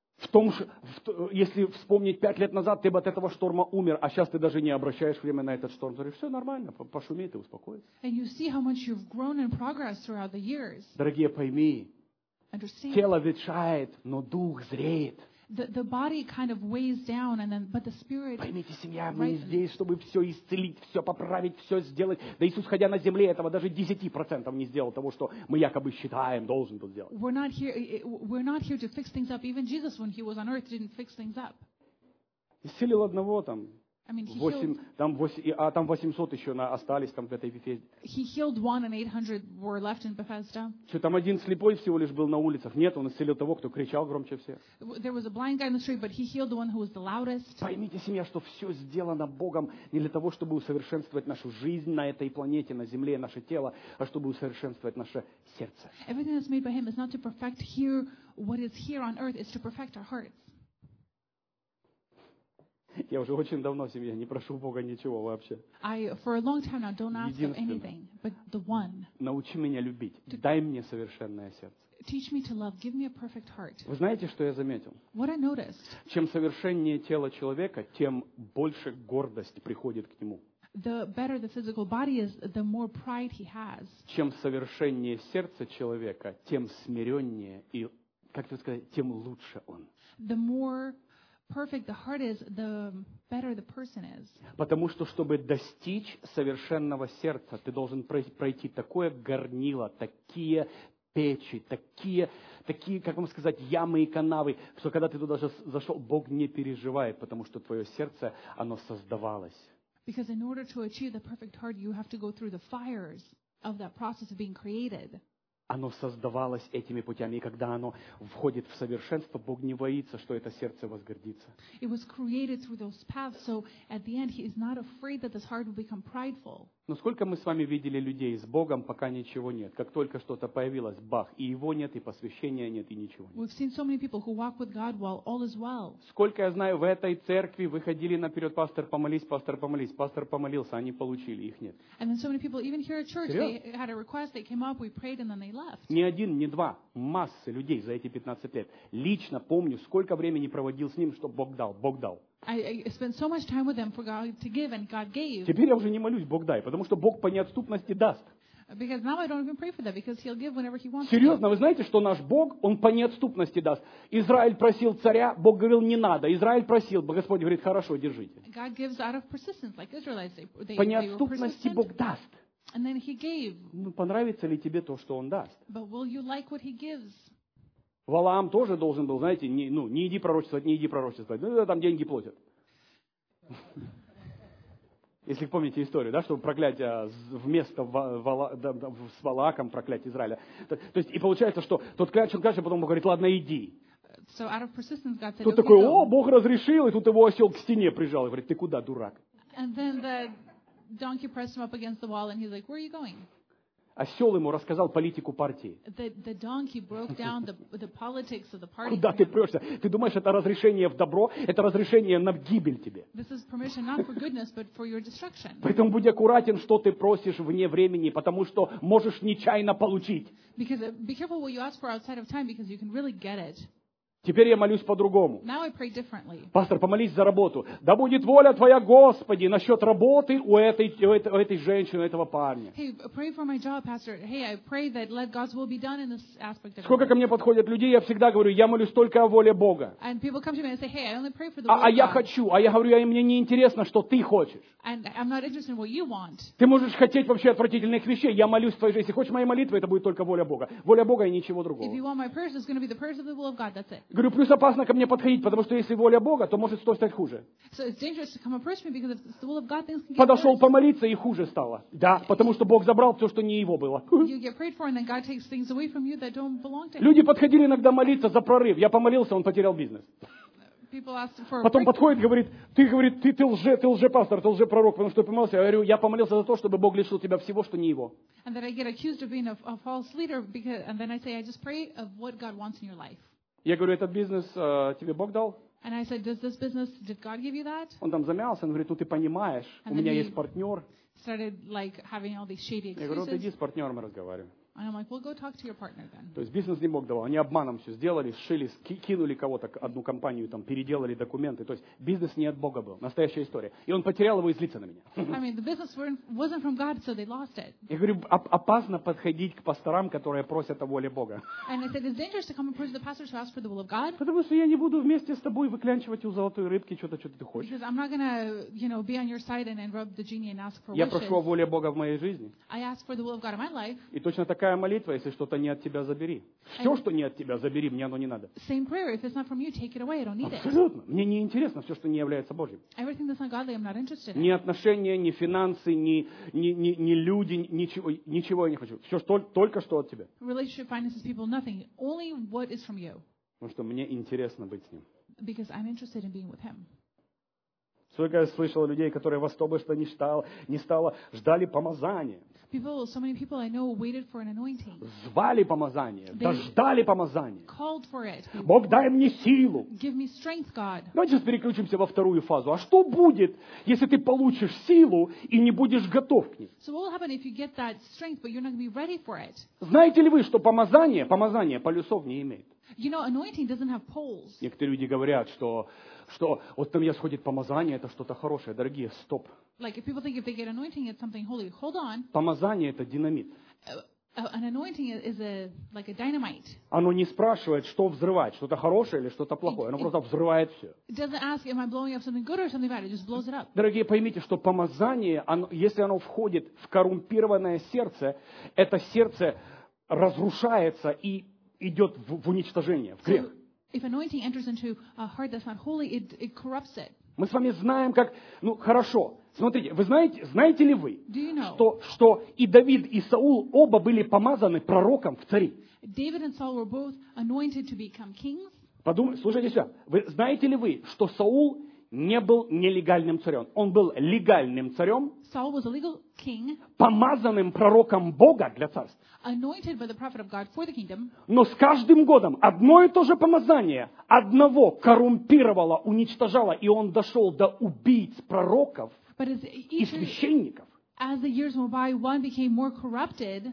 Если вспомнить 5 лет назад, ты бы от этого шторма умер, а сейчас ты даже не обращаешь время на этот шторм. Ты говоришь, все нормально, пошумей, ты успокоишься. And you see how much you've grown in progress throughout the years. Дорогие, пойми, Understand? тело ветшает, но дух зреет. The body kind of weighs down, but the spirit. Поймите, семья, мы здесь, чтобы все исцелить, все поправить, все сделать. Да Иисус, ходя на земле, этого даже 10% не сделал того, что мы якобы считаем, должен был сделать. We're not here to fix things up. Even Jesus, when he was on earth, didn't fix things up. Исцелил одного там. I mean, he 8, там 800 еще остались там в этой Вифезе. healed one, and 800 were left in Bethesda. Что там один слепой всего лишь был на улицах? Нет, он исцелил того, кто кричал громче всех. There was a blind guy in the street, but he healed the one who was the loudest. Поймите, семья, что все сделано Богом не для того, чтобы усовершенствовать нашу жизнь на этой планете, на земле, наше тело, а чтобы усовершенствовать наше сердце. Everything that's made by him is not to perfect here what is here on earth, it's to perfect our hearts. Я уже очень давно, семья, не прошу Бога ничего вообще. I, for a long time now, don't ask of anything, but the one. Научи меня любить. Дай мне совершенное сердце. Teach me to love. Give me a perfect heart. Вы знаете, что я заметил? What I noticed, Чем совершеннее тело человека, тем больше гордость приходит к нему. the better the physical body is, the more pride he has. Чем совершеннее сердце человека, тем смиреннее и, как это сказать, тем лучше он. The more perfect the heart is, the better the person is. Потому что, чтобы достичь совершенного сердца, ты должен пройти такое горнило, такие печи, такие, как вам сказать, ямы и канавы, что когда ты туда зашел, Бог не переживает, потому что твое сердце, оно создавалось. Because in order to achieve the perfect heart, you have to go through the fires of that process of being created. Оно создавалось этими путями, и когда оно входит в совершенство, Бог не боится, что это сердце возгордится. It was created through those paths, so at the end, he is not afraid that this heart will become prideful. Но сколько мы с вами видели людей с Богом, пока ничего нет. Как только что-то появилось, бах, и его нет, и посвящения нет, и ничего нет. We've seen so many people who walk with God while all is well. Сколько я знаю, в этой церкви выходили наперед, пастор помолись, пастор помолился, они получили, их нет. And then so many people, even here at church, Серьезно? they had a request, they came up, we prayed, and then they left. Ни один, ни два, массы людей за эти 15 лет. Лично помню, сколько времени проводил с ним, чтобы Бог дал, Бог дал. I spent so much time with them for God to give, and God gave. Теперь я уже не молюсь, Бог дай, потому что Бог по неотступности даст. Because now I don't even pray for that, because He'll give whenever He wants. Серьезно, вы знаете, что наш Бог, Он по неотступности даст. Израиль просил царя, Бог говорил, не надо. Израиль просил, Господь говорит, хорошо, держите. God gives out of persistence, like Israelites. They По were неотступности persistent, Бог даст. and then He gave. Ну, понравится ли тебе то, что Он даст? But will you like what He gives? Валаам тоже должен был, знаете, не иди пророчествовать, не иди пророчествовать. Ну, там деньги платят. Если помните историю, да, что проклятие вместо с Валааком проклятие Израиля. То есть, и получается, что тот клячет, а потом говорит, ладно, иди. So out of persistence, God said, Тут okay, такой, go. о, Бог разрешил, и тут его осел к стене прижал. И говорит, ты куда, дурак? And then the donkey pressed him up against the wall, and he's like, where are you going? Осел ему рассказал политику партии. The donkey broke down the politics of the party. Куда for ты him. прешься? Ты думаешь, это разрешение в добро? Это разрешение на гибель тебе. This is permission not for goodness, but for your destruction. Поэтому будь аккуратен, что ты просишь вне времени, потому что можешь нечаянно получить. Because be careful what you ask for outside of time, because you can really get it. Теперь я молюсь по-другому. Now I pray differently. Пастор, помолись за работу. Да будет воля Твоя, Господи, насчет работы у этой женщины, у этого парня. Hey, pray for my job, Pastor. Hey, I pray that let God's will be done in this aspect of Сколько your ко life. мне подходят людей, я всегда говорю, я молюсь только о воле Бога. And people come to me and say, hey, I only pray for the will А of я God. хочу, а я говорю, мне не интересно, что ты хочешь. And I'm not interested in what you want. Ты можешь хотеть вообще отвратительных вещей. Я молюсь в твоей жизни. Если хочешь моей молитвы, это будет только воля Бога. Воля Бога и ничего If you другого. want my prayers, it's going to be the prayers of the will of God. That's it. Говорю, плюс опасно ко мне подходить, потому что если воля Бога, то может что стать хуже. So it's dangerous to come approach me because if it's the will of God, things can get Подошел worse. помолиться, и хуже стало. Да, потому что Бог забрал все, что не его было. You get prayed for, and then God takes things away from you that don't belong to Him. Люди подходили иногда молиться за прорыв. Я помолился, он потерял бизнес. People ask for Потом breakthrough. подходит, говорит, ты лжепастор, ты лжепророк, потому что ты помолился. Я говорю, я помолился за то, чтобы Бог лишил тебя всего, что не его. And then I get accused of being a false leader, because, and then I say, I just pray of what God wants in your life. Я говорю, этот бизнес тебе Бог дал? And I said, does this business, did God give you that? Он там замялся, он говорит, ну ты понимаешь, у меня есть партнер. Started like having all these shady Я говорю, вот иди excuses. с партнером и разговаривай. And I'm like, well, go talk to your partner then. То есть бизнес не Бог давал, они обманом все сделали, сшили, кинули кого-то, одну компанию, там, переделали документы. То есть бизнес не от Бога был, настоящая история. И он потерял его и злится на меня. I mean, the business wasn't from God, so they lost it. Я говорю, опасно подходить к пасторам, которые просят о воле Бога. And I said, it's dangerous to come and approach the pastors who ask for the will of God, Потому что я не буду вместе с тобой выклянчивать у золотой рыбки что-то ты хочешь. because I'm not going to, be on your side and rub the genie and ask for Я wishes. прошу о воле Бога в моей жизни. I ask for the will of God in my life. И точно такая молитва, если что-то не от тебя, забери. Все, что не от тебя, забери, мне оно не надо. Same prayer. If it's not from you, take it away. I don't need it. Абсолютно. Мне не интересно все, что не является Божьим. Everything that's not godly, I'm not interested in. Ни отношения, ни финансы, ни люди, ничего я не хочу. Все только что от тебя. Relationship, finances, people, nothing. Only what is from you. Потому что мне интересно быть с ним. Because I'm interested in being with Him. Сколько я слышал людей, которые во что бы что ни стало, ждали помазания. So many people I know waited for an anointing. Звали помазания, ждали помазания. Called for it. Бог, дай мне силу. Give me strength, God. Давайте сейчас переключимся во вторую фазу. А что будет, если ты получишь силу и не будешь готов к ней? So what will happen if you get that strength, but you're not going to be ready for it? Знаете ли вы, что помазание полюсов не имеет? You know, anointing doesn't have poles. Некоторые люди говорят, что вот на меня сходит помазание, это что-то хорошее. Дорогие, стоп. Like if people think if they get anointing, it's something holy. Hold on. Помазание – это динамит. An anointing is like a dynamite. Оно не спрашивает, что взрывать, что-то хорошее или что-то плохое. Оно просто взрывает все. It doesn't ask, am I blowing up something good or something bad? It just blows it up. Дорогие, поймите, что помазание, если оно входит в коррумпированное сердце, это сердце разрушается и идет в уничтожение, в грех. If anointing enters into a heart that's not holy, it corrupts it. Мы с вами знаем, как... хорошо. Смотрите, вы знаете ли вы, Do you know? что и Давид, и Саул оба были помазаны пророком в цари? David and Saul were both anointed to become kings. Слушайте сюда. Знаете ли вы, что Саул не был нелегальным царем. Он был легальным царем, Saul was a legal king, помазанным пророком Бога для царства. anointed by the prophet of God for the kingdom. Но с каждым годом одно и то же помазание одного коррумпировало, уничтожало, и он дошел до убийц пророков But и священников. as the years went by, one became more corrupted,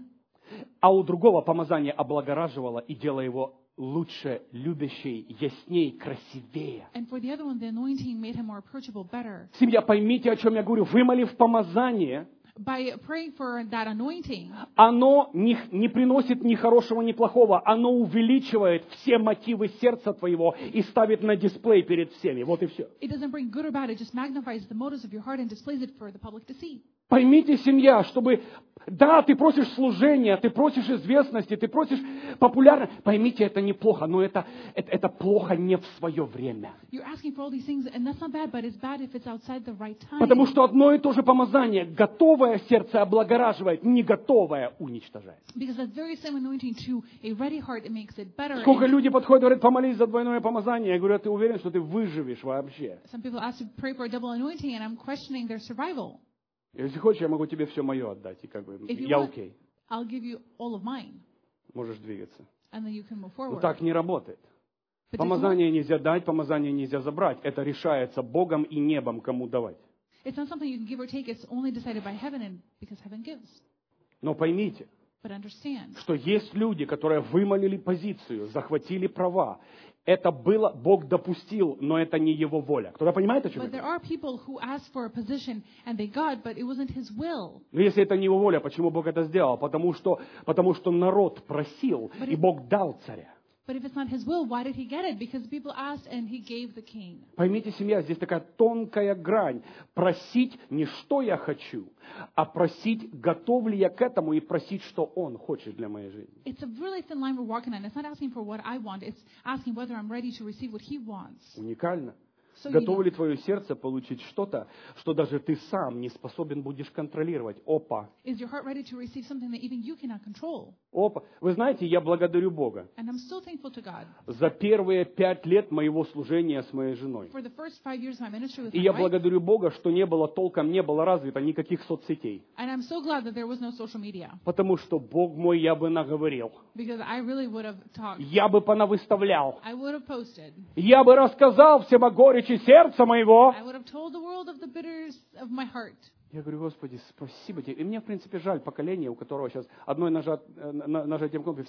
А у другого помазание облагораживало и делало его лучше, любящей, ясней, красивее. and for the other one, the anointing made him more approachable, better. Семья, поймите, о чем я говорю. Вымолив помазание, By praying for that anointing, оно не приносит ни хорошего, ни плохого. Оно увеличивает все мотивы сердца твоего и ставит на дисплей перед всеми. Вот и все. it doesn't bring good or bad, it just magnifies the motives of your heart and displays it for the public to see. Поймите, семья, чтобы... Да, ты просишь служения, ты просишь известности, ты просишь популярности. Поймите, это неплохо, но это плохо не в свое время. You're asking for all these things, and that's not bad, but it's bad if it's outside the right time. Потому что одно и то же помазание, готовое сердце облагораживает, не готовое уничтожает. Because that very same anointing to a ready heart, it makes it better. Сколько And люди подходят и говорят, помолись за двойное помазание. Я говорю, а ты уверен, что ты выживешь вообще? some people ask to pray for a double anointing, and I'm questioning their survival. Если хочешь, я могу тебе все мое отдать. И как бы, If you я want, окей. I'll give you all of mine, Можешь двигаться. and then you can move Но forward. так не работает. But this Помазание нельзя дать, помазание нельзя забрать. Это решается Богом и небом, кому давать. it's not something you can give or take. It's only decided by heaven, and because heaven gives. Но поймите, But understand, что есть люди, которые вымолили позицию, захватили права. Это было, Бог допустил, но это не Его воля. Кто-то понимает, о чем я but there говорю? are people who asked for a position and they got, but it wasn't His will. Но если это не Его воля, почему Бог это сделал? Потому что народ просил, и Бог дал царя. But if it's not His will, why did He get it? Because people asked, and He gave the king. Поймите, семья, здесь такая тонкая грань. Просить не что я хочу, а просить, готов ли я к этому, и просить, что Он хочет для моей жизни. It's a really thin line we're walking on. It's not asking for what I want. It's asking whether I'm ready to receive what He wants. Уникально. So Готово unique. ли твое сердце получить что-то, что даже ты сам не способен будешь контролировать? Опа, Is your heart ready to receive something that even you cannot control? опа. Вы знаете, я благодарю Бога And I'm so thankful to God за первые 5 лет моего служения с моей женой. for the first 5 years of my ministry with И my я wife. благодарю Бога, что не было толком, не было развито никаких соцсетей. And I'm so glad that there was no social media. Потому что, Бог мой, я бы наговорил. Because I really would have talked. Я бы понавыставлял. I would have posted. Я бы рассказал всем о горечи сердца моего. I would have told the world of the bitters of my heart. Я говорю, Господи, спасибо тебе. И мне, в принципе, жаль поколение, у которого сейчас одной нажатием кнопки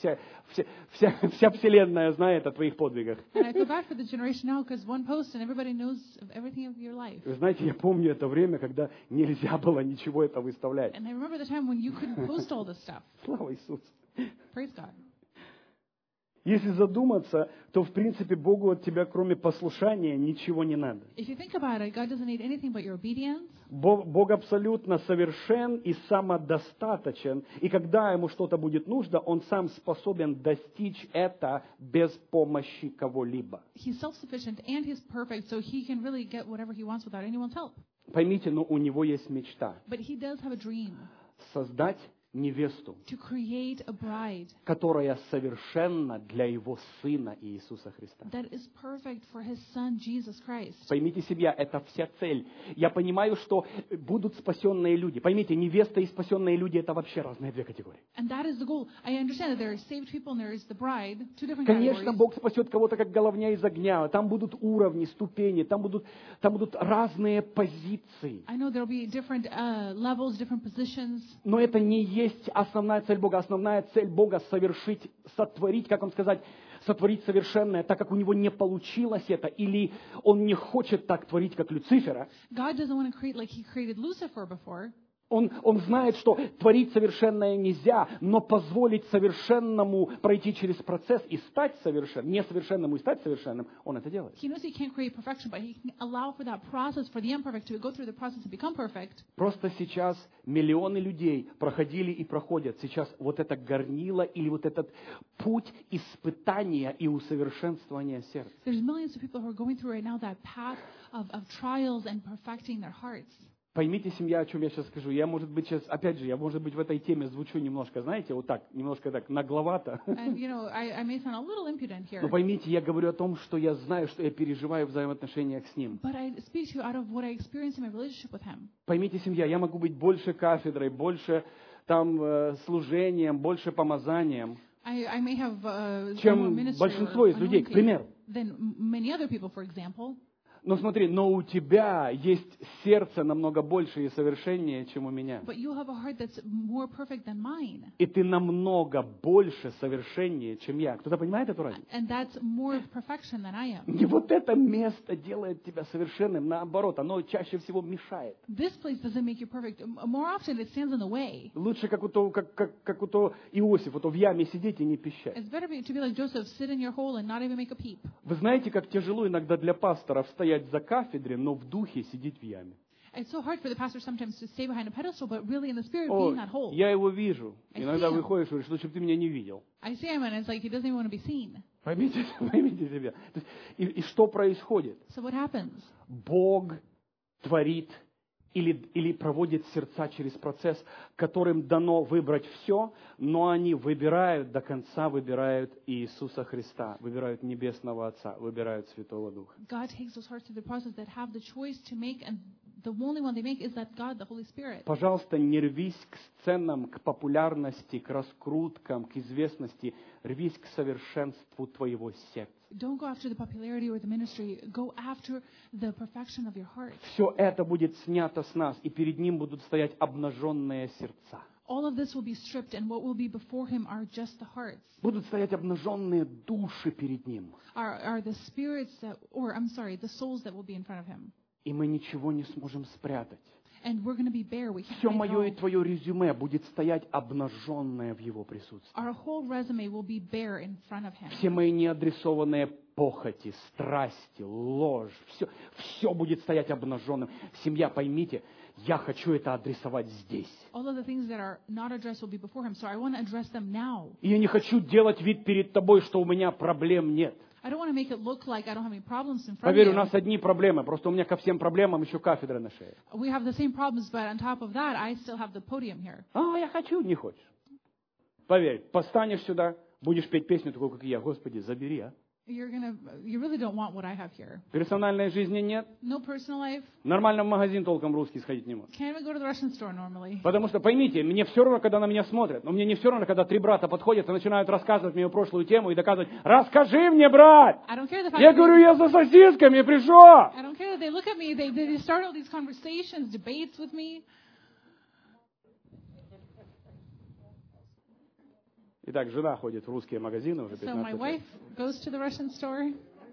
вся вселенная знает о твоих подвигах. And I feel bad for the generation now because one post and everybody knows of everything of your life. Вы знаете, я помню это время, когда нельзя было ничего это выставлять. And I remember the time when you couldn't post all this stuff. Слава Иисусу. Praise God. Если задуматься, то, в принципе, Богу от тебя, кроме послушания, ничего не надо. If you think about it, God doesn't need anything but your obedience. Бог абсолютно совершен и самодостаточен, и когда ему что-то будет нужно, он сам способен достичь это без помощи кого-либо. He's self-sufficient and He's perfect, so He can really get whatever He wants without anyone's help. Поймите, но у него есть мечта But He does have a dream создать невесту, to create a bride которая совершенна для его Сына Иисуса Христа. that is perfect for His Son, Jesus Christ. Поймите себя, это вся цель. Я понимаю, что будут спасенные люди. Поймите, невеста и спасенные люди – это вообще разные две категории. And that is the goal. I understand that there are saved people and there is the bride, two different Конечно, categories. Бог спасет кого-то, как головня из огня. Там будут уровни, ступени, там будут разные позиции. I know there will be different levels, different positions. Но это не есть основная цель Бога. Основная цель Бога – сотворить, как вам сказать, сотворить совершенное, так как у него не получилось это, или он не хочет так творить, как Люцифера. God doesn't want to create like He created Lucifer before. Он знает, что творить совершенное нельзя, но позволить совершенному пройти через процесс и стать совершенным, несовершенному и стать совершенным, он это делает. He knows He can't create perfection, but He can allow for that process, for the imperfect to go through the process and become perfect. Просто сейчас миллионы людей проходили и проходят сейчас вот это горнило или вот этот путь испытания и усовершенствования сердца. There's millions of people who are going through right now that path of trials and perfecting their hearts. Поймите, семья, о чем я сейчас скажу. Я, может быть, сейчас, опять же, я, может быть, в этой теме звучу немножко, знаете, вот так, немножко так нагловато. And, I may sound a little impudent here. Но поймите, я говорю о том, что я знаю, что я переживаю в взаимоотношениях с Ним. But I speak to you out of what I experienced in my relationship with Him. Поймите, семья, я могу быть больше кафедрой, больше там служением, больше помазанием, I may have more чем ministry большинство or из людей, к anointing примеру. than many other people, for example. Но смотри, но у тебя есть сердце намного больше и совершеннее, чем у меня. But you have a heart that's more perfect than mine. И ты намного больше совершеннее, чем я. Кто-то понимает эту разницу? And that's more perfection than I am. Не вот это место делает тебя совершенным, наоборот, оно чаще всего мешает. This place doesn't make you perfect. More often it stands in the way. Лучше, как у того Иосифа, вот в яме сидеть и не пищать. It's better to be like Joseph, sit in your hole and not even make a peep. Вы знаете, как тяжело иногда для пастора стоять за кафедре, но в духе сидеть в яме. It's so hard for the pastor sometimes to stay behind a pedestal, but really in the spirit О, be in that hole. я его вижу. I Иногда see him. выходишь и говоришь, лучше бы ты меня не видел. I see him and it's like he doesn't even want to be seen. Поймите себя. То есть, и что происходит? So what happens? Бог творит или проводит сердца через процесс, которым дано выбрать все, но они выбирают, до конца выбирают Иисуса Христа, выбирают Небесного Отца, выбирают Святого Духа. God takes those hearts through the process that have the choice to make, and the only one they make is that God, the Holy Spirit. Пожалуйста, не рвись к сценам, к популярности, к раскруткам, к известности. Рвись к совершенству твоего сердца. Don't go after the popularity or the ministry. Go after the perfection of your heart. Все это будет снято с нас, и перед Ним будут стоять обнаженные сердца. All of this will be stripped, and what will be before Him are just the hearts. Будут стоять обнаженные души перед Ним. Are the spirits that, the souls that will be in front of Him. И мы ничего не сможем спрятать. And we're going to be bare. We can't Все hide it мое и all. твое резюме будет стоять обнаженное в Его присутствии. Our whole resume will be bare in front of Him. Все мои неадресованные похоти, страсти, ложь, все будет стоять обнаженным. Семья, поймите, я хочу это адресовать здесь. All of the things that are not addressed will be before Him, so I want to address them now. И я не хочу делать вид перед тобой, что у меня проблем нет. I don't want to make it look like I don't have any problems in front Поверь, of у нас you. одни проблемы, просто у меня ко всем проблемам еще кафедра на шее. We have the same problems, but on top of that, I still have the podium here. Я хочу, не хочешь. Поверь, постанешь сюда, будешь петь песню такую, как я. Господи, забери, а. You really don't want what I have here. Персональной жизни нет. No personal life. Нормально в магазин толком русский сходить не можешь. Can't even go to the Russian store normally. Потому что, поймите, мне все равно, когда на меня смотрят, но мне не все равно, когда три брата подходят и начинают рассказывать мне прошлую тему и доказывать, расскажи мне, брат! I don't care the fact Я that говорю, я за сосисками пришел! I don't care that they look at me, they start all these conversations, debates with me. Итак, жена ходит в русские магазины уже So my 15 wife лет. goes to the Russian store.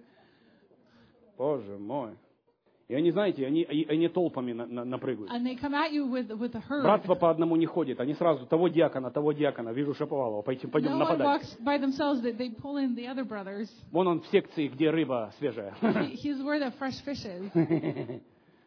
Боже мой. И они, знаете, они толпами напрыгают. And they come at you with a herd. Братство по одному не ходит. Они сразу того диакона. Вижу Шаповалова. Пойдем No one нападать. walks by themselves, they pull in the other brothers. Вон он в секции, где рыба свежая. He's where the fresh fish is.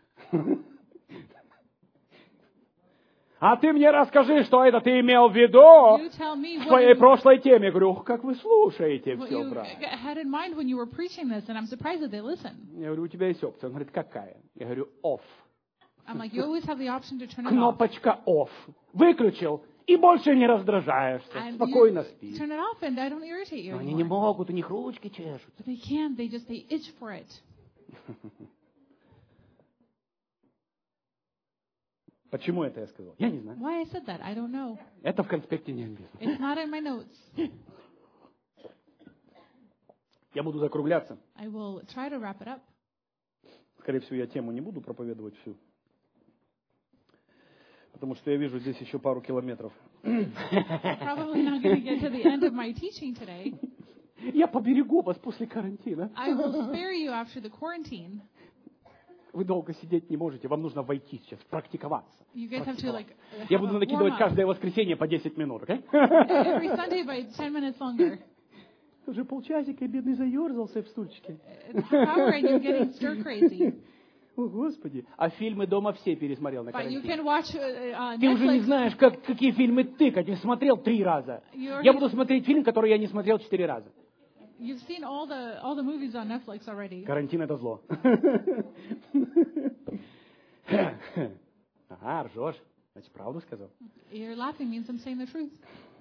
А ты мне расскажи, что это ты имел в виду You tell me в what твоей you, прошлой теме. Я говорю, как вы слушаете what все, you брат. had in mind when you were preaching this, and I'm surprised that they listen. Я говорю, у тебя есть опция. Он говорит, какая? Я говорю, off. I'm like, you always have the option to turn it off. Кнопочка off. Выключил, и больше не раздражаешься. And Спокойно you спишь. turn it off, and I don't irritate you Но они не anymore. могут, у них ручки чешут. But they can't. They itch for it. Почему это я сказал? Я не знаю. Why I said that, I don't know. Это в конспекте не написано. It's not in my notes. Я буду закругляться. I will try to wrap it up. Скорее всего, я тему не буду проповедовать всю. Потому что я вижу здесь еще пару километров. Probably not going to get to the end of my teaching today. Я поберегу вас после карантина. I will spare you after the quarantine. Вы долго сидеть не можете, вам нужно войти сейчас, практиковаться. You guys have to Я have буду a накидывать warm-up. каждое воскресенье по 10 минут, окей? Every Sunday by 10 minutes longer. Уже полчасика, и бедный заерзался в стульчике. It's an hour and you're getting stir crazy. О, Господи. А фильмы дома все пересмотрел на But you карантине. can watch on Ты уже не Netflix. знаешь, какие фильмы тыкать. Я смотрел 3 раза. Я буду смотреть фильм, который я не смотрел 4 раза. You've seen all the movies on Netflix already. Карантин — это зло. Ага, ржешь. Значит, правду сказал. You're laughing means I'm saying the truth.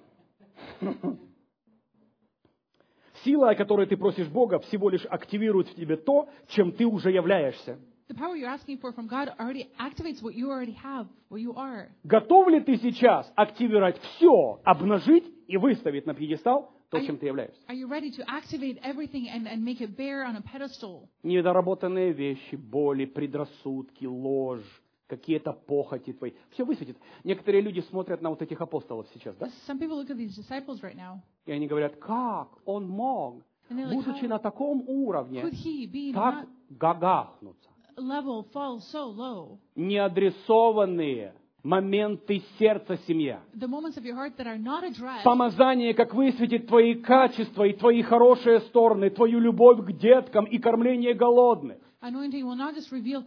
Сила, о которой ты просишь Бога, всего лишь активирует в тебе то, чем ты уже являешься. The power you're asking for from God already activates what you already have, what you are. Готов ли ты сейчас активировать все, обнажить и выставить на пьедестал то, чем ты являешься? Are you ready to activate everything and make it bare on a pedestal? Недоработанные вещи, боли, предрассудки, ложь, какие-то похоти твои. Все высветит. Некоторые люди смотрят на вот этих апостолов сейчас, да? Some people look at these disciples right now, И они говорят, как он мог, and they're like, будучи how на таком уровне, could he be так not гагахнуться? level fall so low? Неадресованные моменты сердца семья. The moments of your heart that are not addressed, Помазание, как высветит твои качества и твои хорошие стороны, твою любовь к деткам и кормление голодных. anointing will not just reveal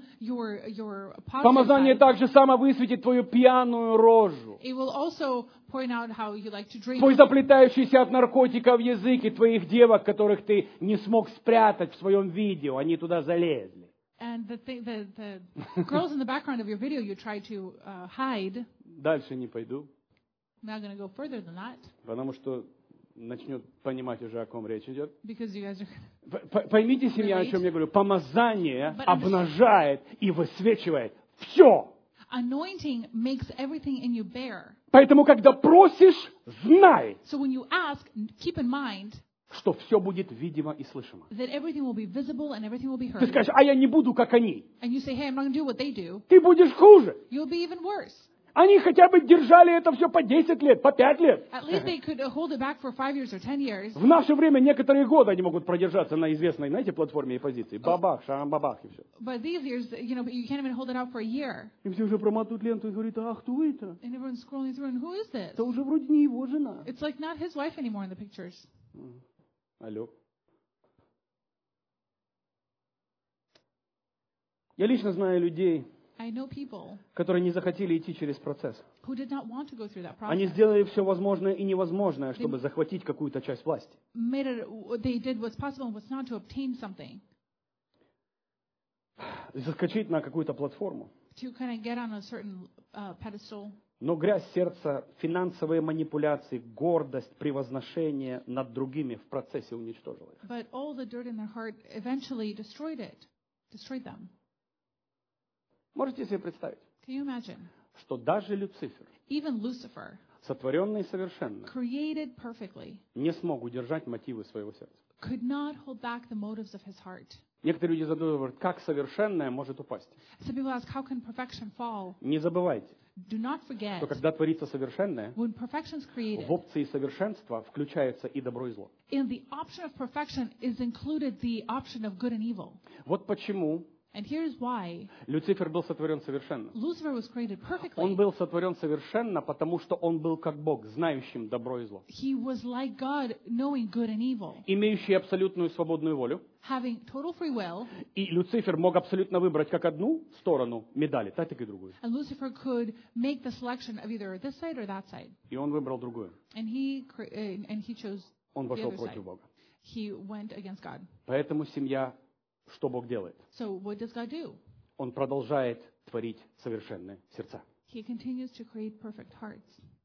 your positive Помазание side. также само высветит твою пьяную рожу, It will also point out how you like to drink, твой заплетающийся от наркотиков язык и твоих девок, которых ты не смог спрятать в своем видео, они туда залезли. and the girls in the background of your video you try to hide. Дальше не пойду, I'm not going to go further than that потому что начнет понимать уже, о ком речь идет. because you guys are. Поймите, семья, о чем я говорю. Помазание But обнажает и высвечивает все. Anointing makes everything in you bare. Поэтому, когда просишь, знай, So when you ask, keep in mind что все будет видимо и слышимо. that everything will be visible and everything will be Ты heard. скажешь, а я не буду, как они. And you say, hey, I'm not going to do what they do. Ты будешь хуже. You'll be even worse. Они хотя бы держали это все по 10 лет, по 5 лет. At least they could hold it back for 5 years or 10 years. В наше время некоторые годы они могут продержаться на известной, знаете, платформе и позиции. Бабах, шарам-бабах и все. But these years, you can't even hold it out for a year. И все уже промотают ленту и говорят, ах, кто это? And everyone's scrolling through, and who is this? Это уже вроде не его жена. It's like not his wife anymore in the pictures. Алло. Я лично знаю людей, I know people которые не захотели идти через процесс. who did not want to go through that Они process. сделали все возможное и невозможное, чтобы захватить какую-то часть власти. Made it, what they did what's possible and what's not to obtain something. Заскочить на какую-то платформу. To kind of get on a certain pedestal. Но грязь сердца, финансовые манипуляции, гордость, превозношение над другими в процессе уничтожила их. But all the dirt in their heart eventually destroyed them. Можете себе представить, Can you imagine? что даже Люцифер, Even Lucifer, сотворенный совершенно, created perfectly, не смог удержать мотивы своего сердца. could not hold back the motives of his heart. Некоторые люди задумывают, как совершенное может упасть. Some people ask, how can perfection fall? Не забывайте, Do not forget, что когда творится совершенное, when perfection's created, в опции совершенства включается и добро, и зло. in the option of perfection is included the option of good and evil. Вот почему And here's why. Люцифер был сотворен совершенно. Lucifer was created perfectly. Он был сотворен совершенно, потому что он был как Бог, знающим добро и зло, He was like God, knowing good and evil, имеющий абсолютную свободную волю. having total free will, И Люцифер мог абсолютно выбрать как одну сторону медали, так и другую. and Lucifer could make the selection of either this side or that side. И он выбрал другую. And he chose Он the вошел other против side. Бога. He went against God. Поэтому семья, что Бог делает? So what does God do? Он продолжает творить совершенные сердца. He continues to create perfect hearts.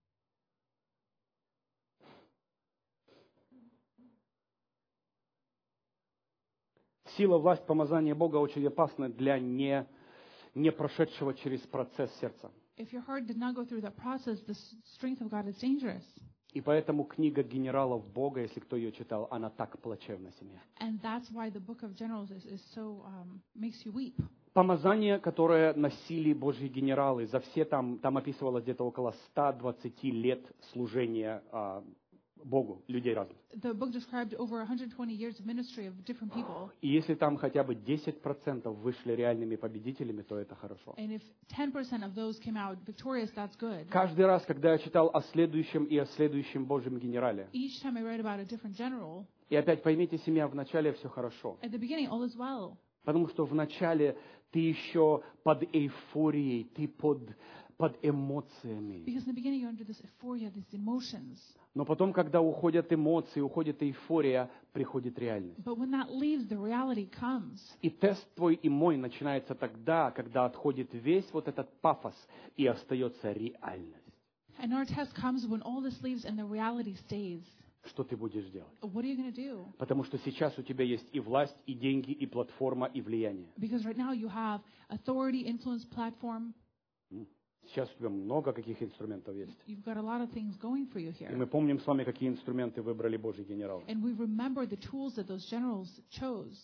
Сила, власть, помазание Бога очень опасна для не прошедшего через процесс сердца. If your heart did not go through that process, the strength of God is dangerous. И поэтому книга генералов Бога, если кто ее читал, она так плачевна, семья. And that's why the book of Generals is so, makes you weep. Помазание, которое носили Божьи генералы, за все там описывалось где-то около 120 лет служения Богу, людей разных. The book described over 120 years of ministry of different people. И если там хотя бы 10% вышли реальными победителями, то это хорошо. And if 10% of those came out victorious, that's good. Каждый раз, когда я читал о следующем и о следующем Божьем генерале, Each time I read about a different general, и опять поймите, семья, вначале все хорошо. at the beginning, all is well. Потому что вначале ты еще под эйфорией, ты под под эмоциями. Because in the beginning you're under this euphoria, these emotions. Но потом, когда уходят эмоции, уходит эйфория, приходит реальность. But when that leaves, the reality comes. И тест твой и мой начинается тогда, когда отходит весь вот этот пафос и остается реальность. And our test comes when all this leaves and the reality stays. Что ты будешь делать? What are you going to do? Потому что сейчас у тебя есть и власть, и деньги, и платформа, и влияние. Because right now you have authority, influence, platform. Сейчас у тебя много каких инструментов есть. You've got a lot of things going for you И here. мы помним с вами, какие инструменты выбрали Божьи генералы. And we remember the tools that those generals chose.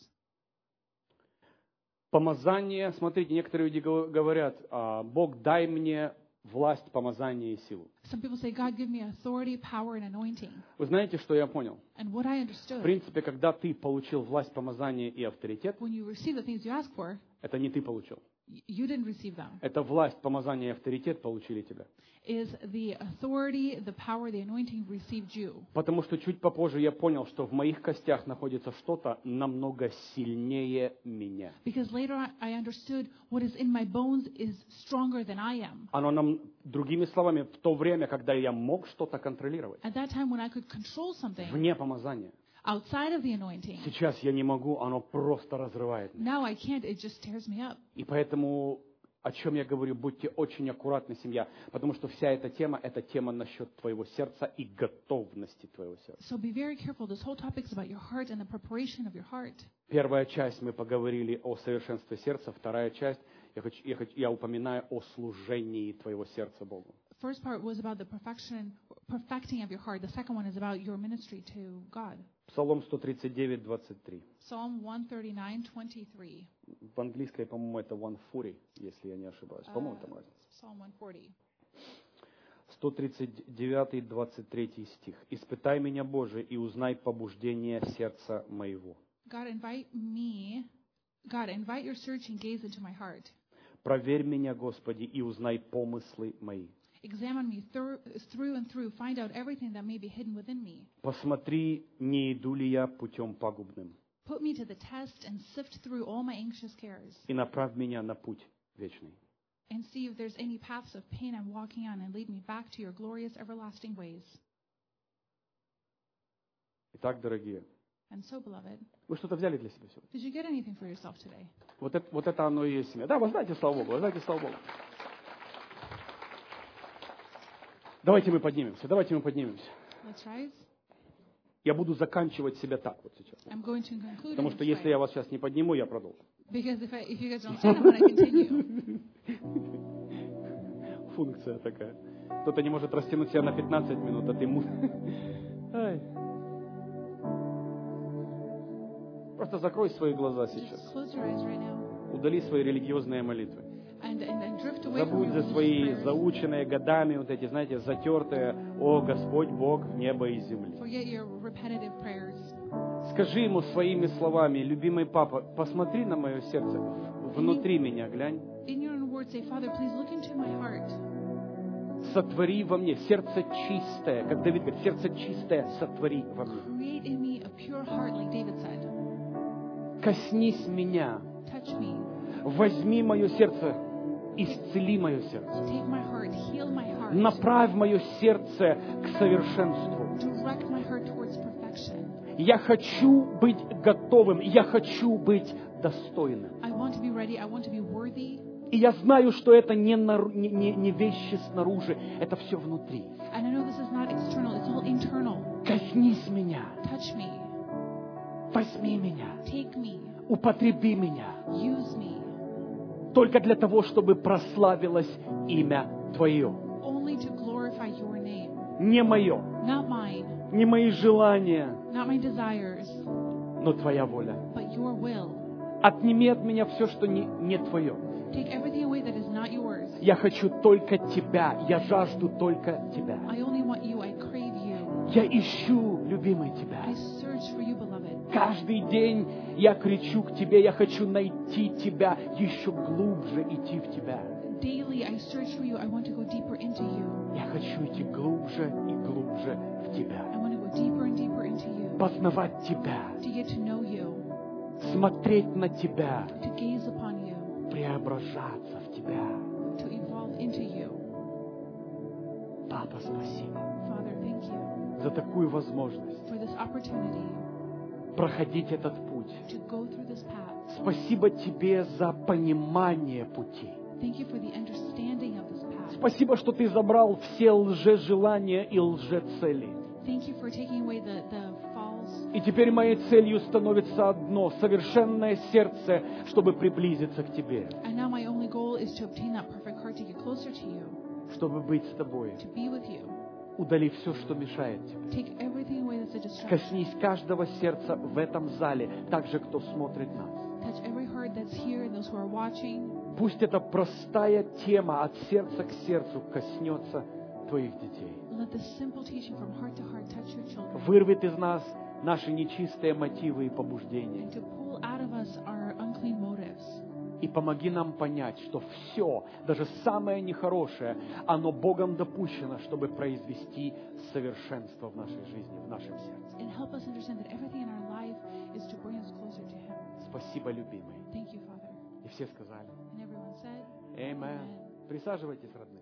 Помазание, смотрите, некоторые люди говорят, Бог, дай мне власть, помазание и силу. Some people say, God, give me authority, power, and anointing. Вы знаете, что я понял? And what I В understood, принципе, когда ты получил власть, помазание и авторитет, when you receive the things you ask for, это не ты получил. you didn't receive them. Это власть, помазание и авторитет получили тебя. Is the authority, the power, the anointing received you. Потому что чуть попозже я понял, что в моих костях находится что-то намного сильнее меня. Because later I understood what is in my bones is stronger than I am. Оно нам, другими словами, в то время, когда я мог что-то контролировать, At that time when I could control something вне помазания, outside of the anointing, сейчас я не могу, оно просто разрывает меня. now I can't, it just tears me up. И поэтому, о чем я говорю, будьте очень аккуратны, семья, потому что вся эта тема – это тема насчет твоего сердца и готовности твоего сердца. So be very careful. This whole topic is about your heart and the preparation of your heart. Первая часть мы поговорили о совершенстве сердца, вторая часть я упоминаю о служении твоего сердца Богу. First part was about the perfecting of your heart. The second one is about your ministry to God. Псалом 139, 23. Psalm 139:23. В английской, по-моему, это 140, если я не ошибаюсь. По-моему, там разница. Psalm 140. 139, 23 стих. «Испытай меня, Боже, и узнай побуждение сердца моего. God, invite your search and gaze into my heart. Проверь меня, Господи, и узнай помыслы мои. Examine me through and through. Find out everything that may be hidden within me. Посмотри, не иду ли я путем пагубным, Put me to the test and sift through all my anxious cares. и направь меня на путь вечный». And see if there's any paths of pain I'm walking on and lead me back to your glorious everlasting ways. Итак, дорогие, And so, beloved, вы что-то взяли для себя сегодня? did you get anything for yourself today? Вот это оно и есть семья. Да, вы знаете, слава Богу, Давайте мы поднимемся. Let's rise. Я буду заканчивать себя так вот сейчас. I'm going to conclude. Потому in что this если way. я вас сейчас не подниму, я продолжу. Because if you guys don't stand, I'm going to continue. Функция такая. Кто-то не может растянуть себя на 15 минут, а ты ему... Ай. Просто закрой свои глаза сейчас. Just close your eyes right now Удали свои религиозные молитвы. and drift away from Забудь your за religious свои prayers. заученные годами, вот эти, знаете, затертые «О, Господь Бог неба и земли». Forget your repetitive prayers. Скажи ему своими словами: любимый папа, посмотри на мое сердце, внутри меня глянь, In your own words, say, Father, please look into my heart. сотвори во мне сердце чистое, как Давид говорит, сердце чистое сотвори во мне. Create in me a pure heart, like David said. Коснись меня, Touch me. возьми мое сердце, исцели мое сердце. Take my heart. Heal my heart. Направь мое сердце к совершенству. Direct my heart towards perfection. Я хочу быть готовым, я хочу быть достойным. I want to be ready. I want to be worthy. И я знаю, что это не вещи снаружи, это все внутри. And I know this is not external. It's all internal. Коснись меня, Touch me. возьми меня, Take me. употреби меня, Use me. только для того, чтобы прославилось имя Твое. Only to glorify your name. Не мое, Not mine. не мои желания, Not my desires. но Твоя воля. But your will. Отними от меня все, что не Твое. Take everything away that is not yours. Я хочу только Тебя, я жажду только Тебя. I only want you. I crave you. Я ищу, любимый, Тебя. I search for you, beloved. Каждый день я кричу к Тебе, я хочу найти Тебя, еще глубже идти в Тебя. Daily I search for you. I want to go deeper into you. Я хочу идти глубже и глубже в Тебя. I want to go deeper and deeper into you. Познавать Тебя, To get to know you. смотреть на Тебя, To gaze upon you. преображаться в Тебя. To evolve into you. Папа, спасибо Father, thank you за такую возможность for this opportunity проходить этот путь. to go through this path. Спасибо Тебе за понимание пути. Thank you for the understanding of this path. Спасибо, что Ты забрал все лжежелания и лжецели. Thank you for taking away the false. И теперь моей целью становится одно — совершенное сердце, чтобы приблизиться к Тебе, And now my only goal is to obtain that perfect heart to get closer to you, чтобы быть с Тобой. to be with you. Удали все, что мешает Тебе. Take everything away that's a distraction. Коснись каждого сердца в этом зале, также кто смотрит нас. Touch every heart that's here and those who are watching. Пусть эта простая тема от сердца к сердцу коснется Твоих детей. Let the simple teaching from heart to heart touch your children. Вырвет из нас наши нечистые мотивы и побуждения. And to pull out of us our unclean motives. И помоги нам понять, что все, даже самое нехорошее, оно Богом допущено, чтобы произвести совершенство в нашей жизни, в нашем сердце. And help us understand that everything in our life is to bring us closer to Him. Спасибо, любимый. Thank you, Father. И все сказали. And everyone said, Amen. Присаживайтесь, родные.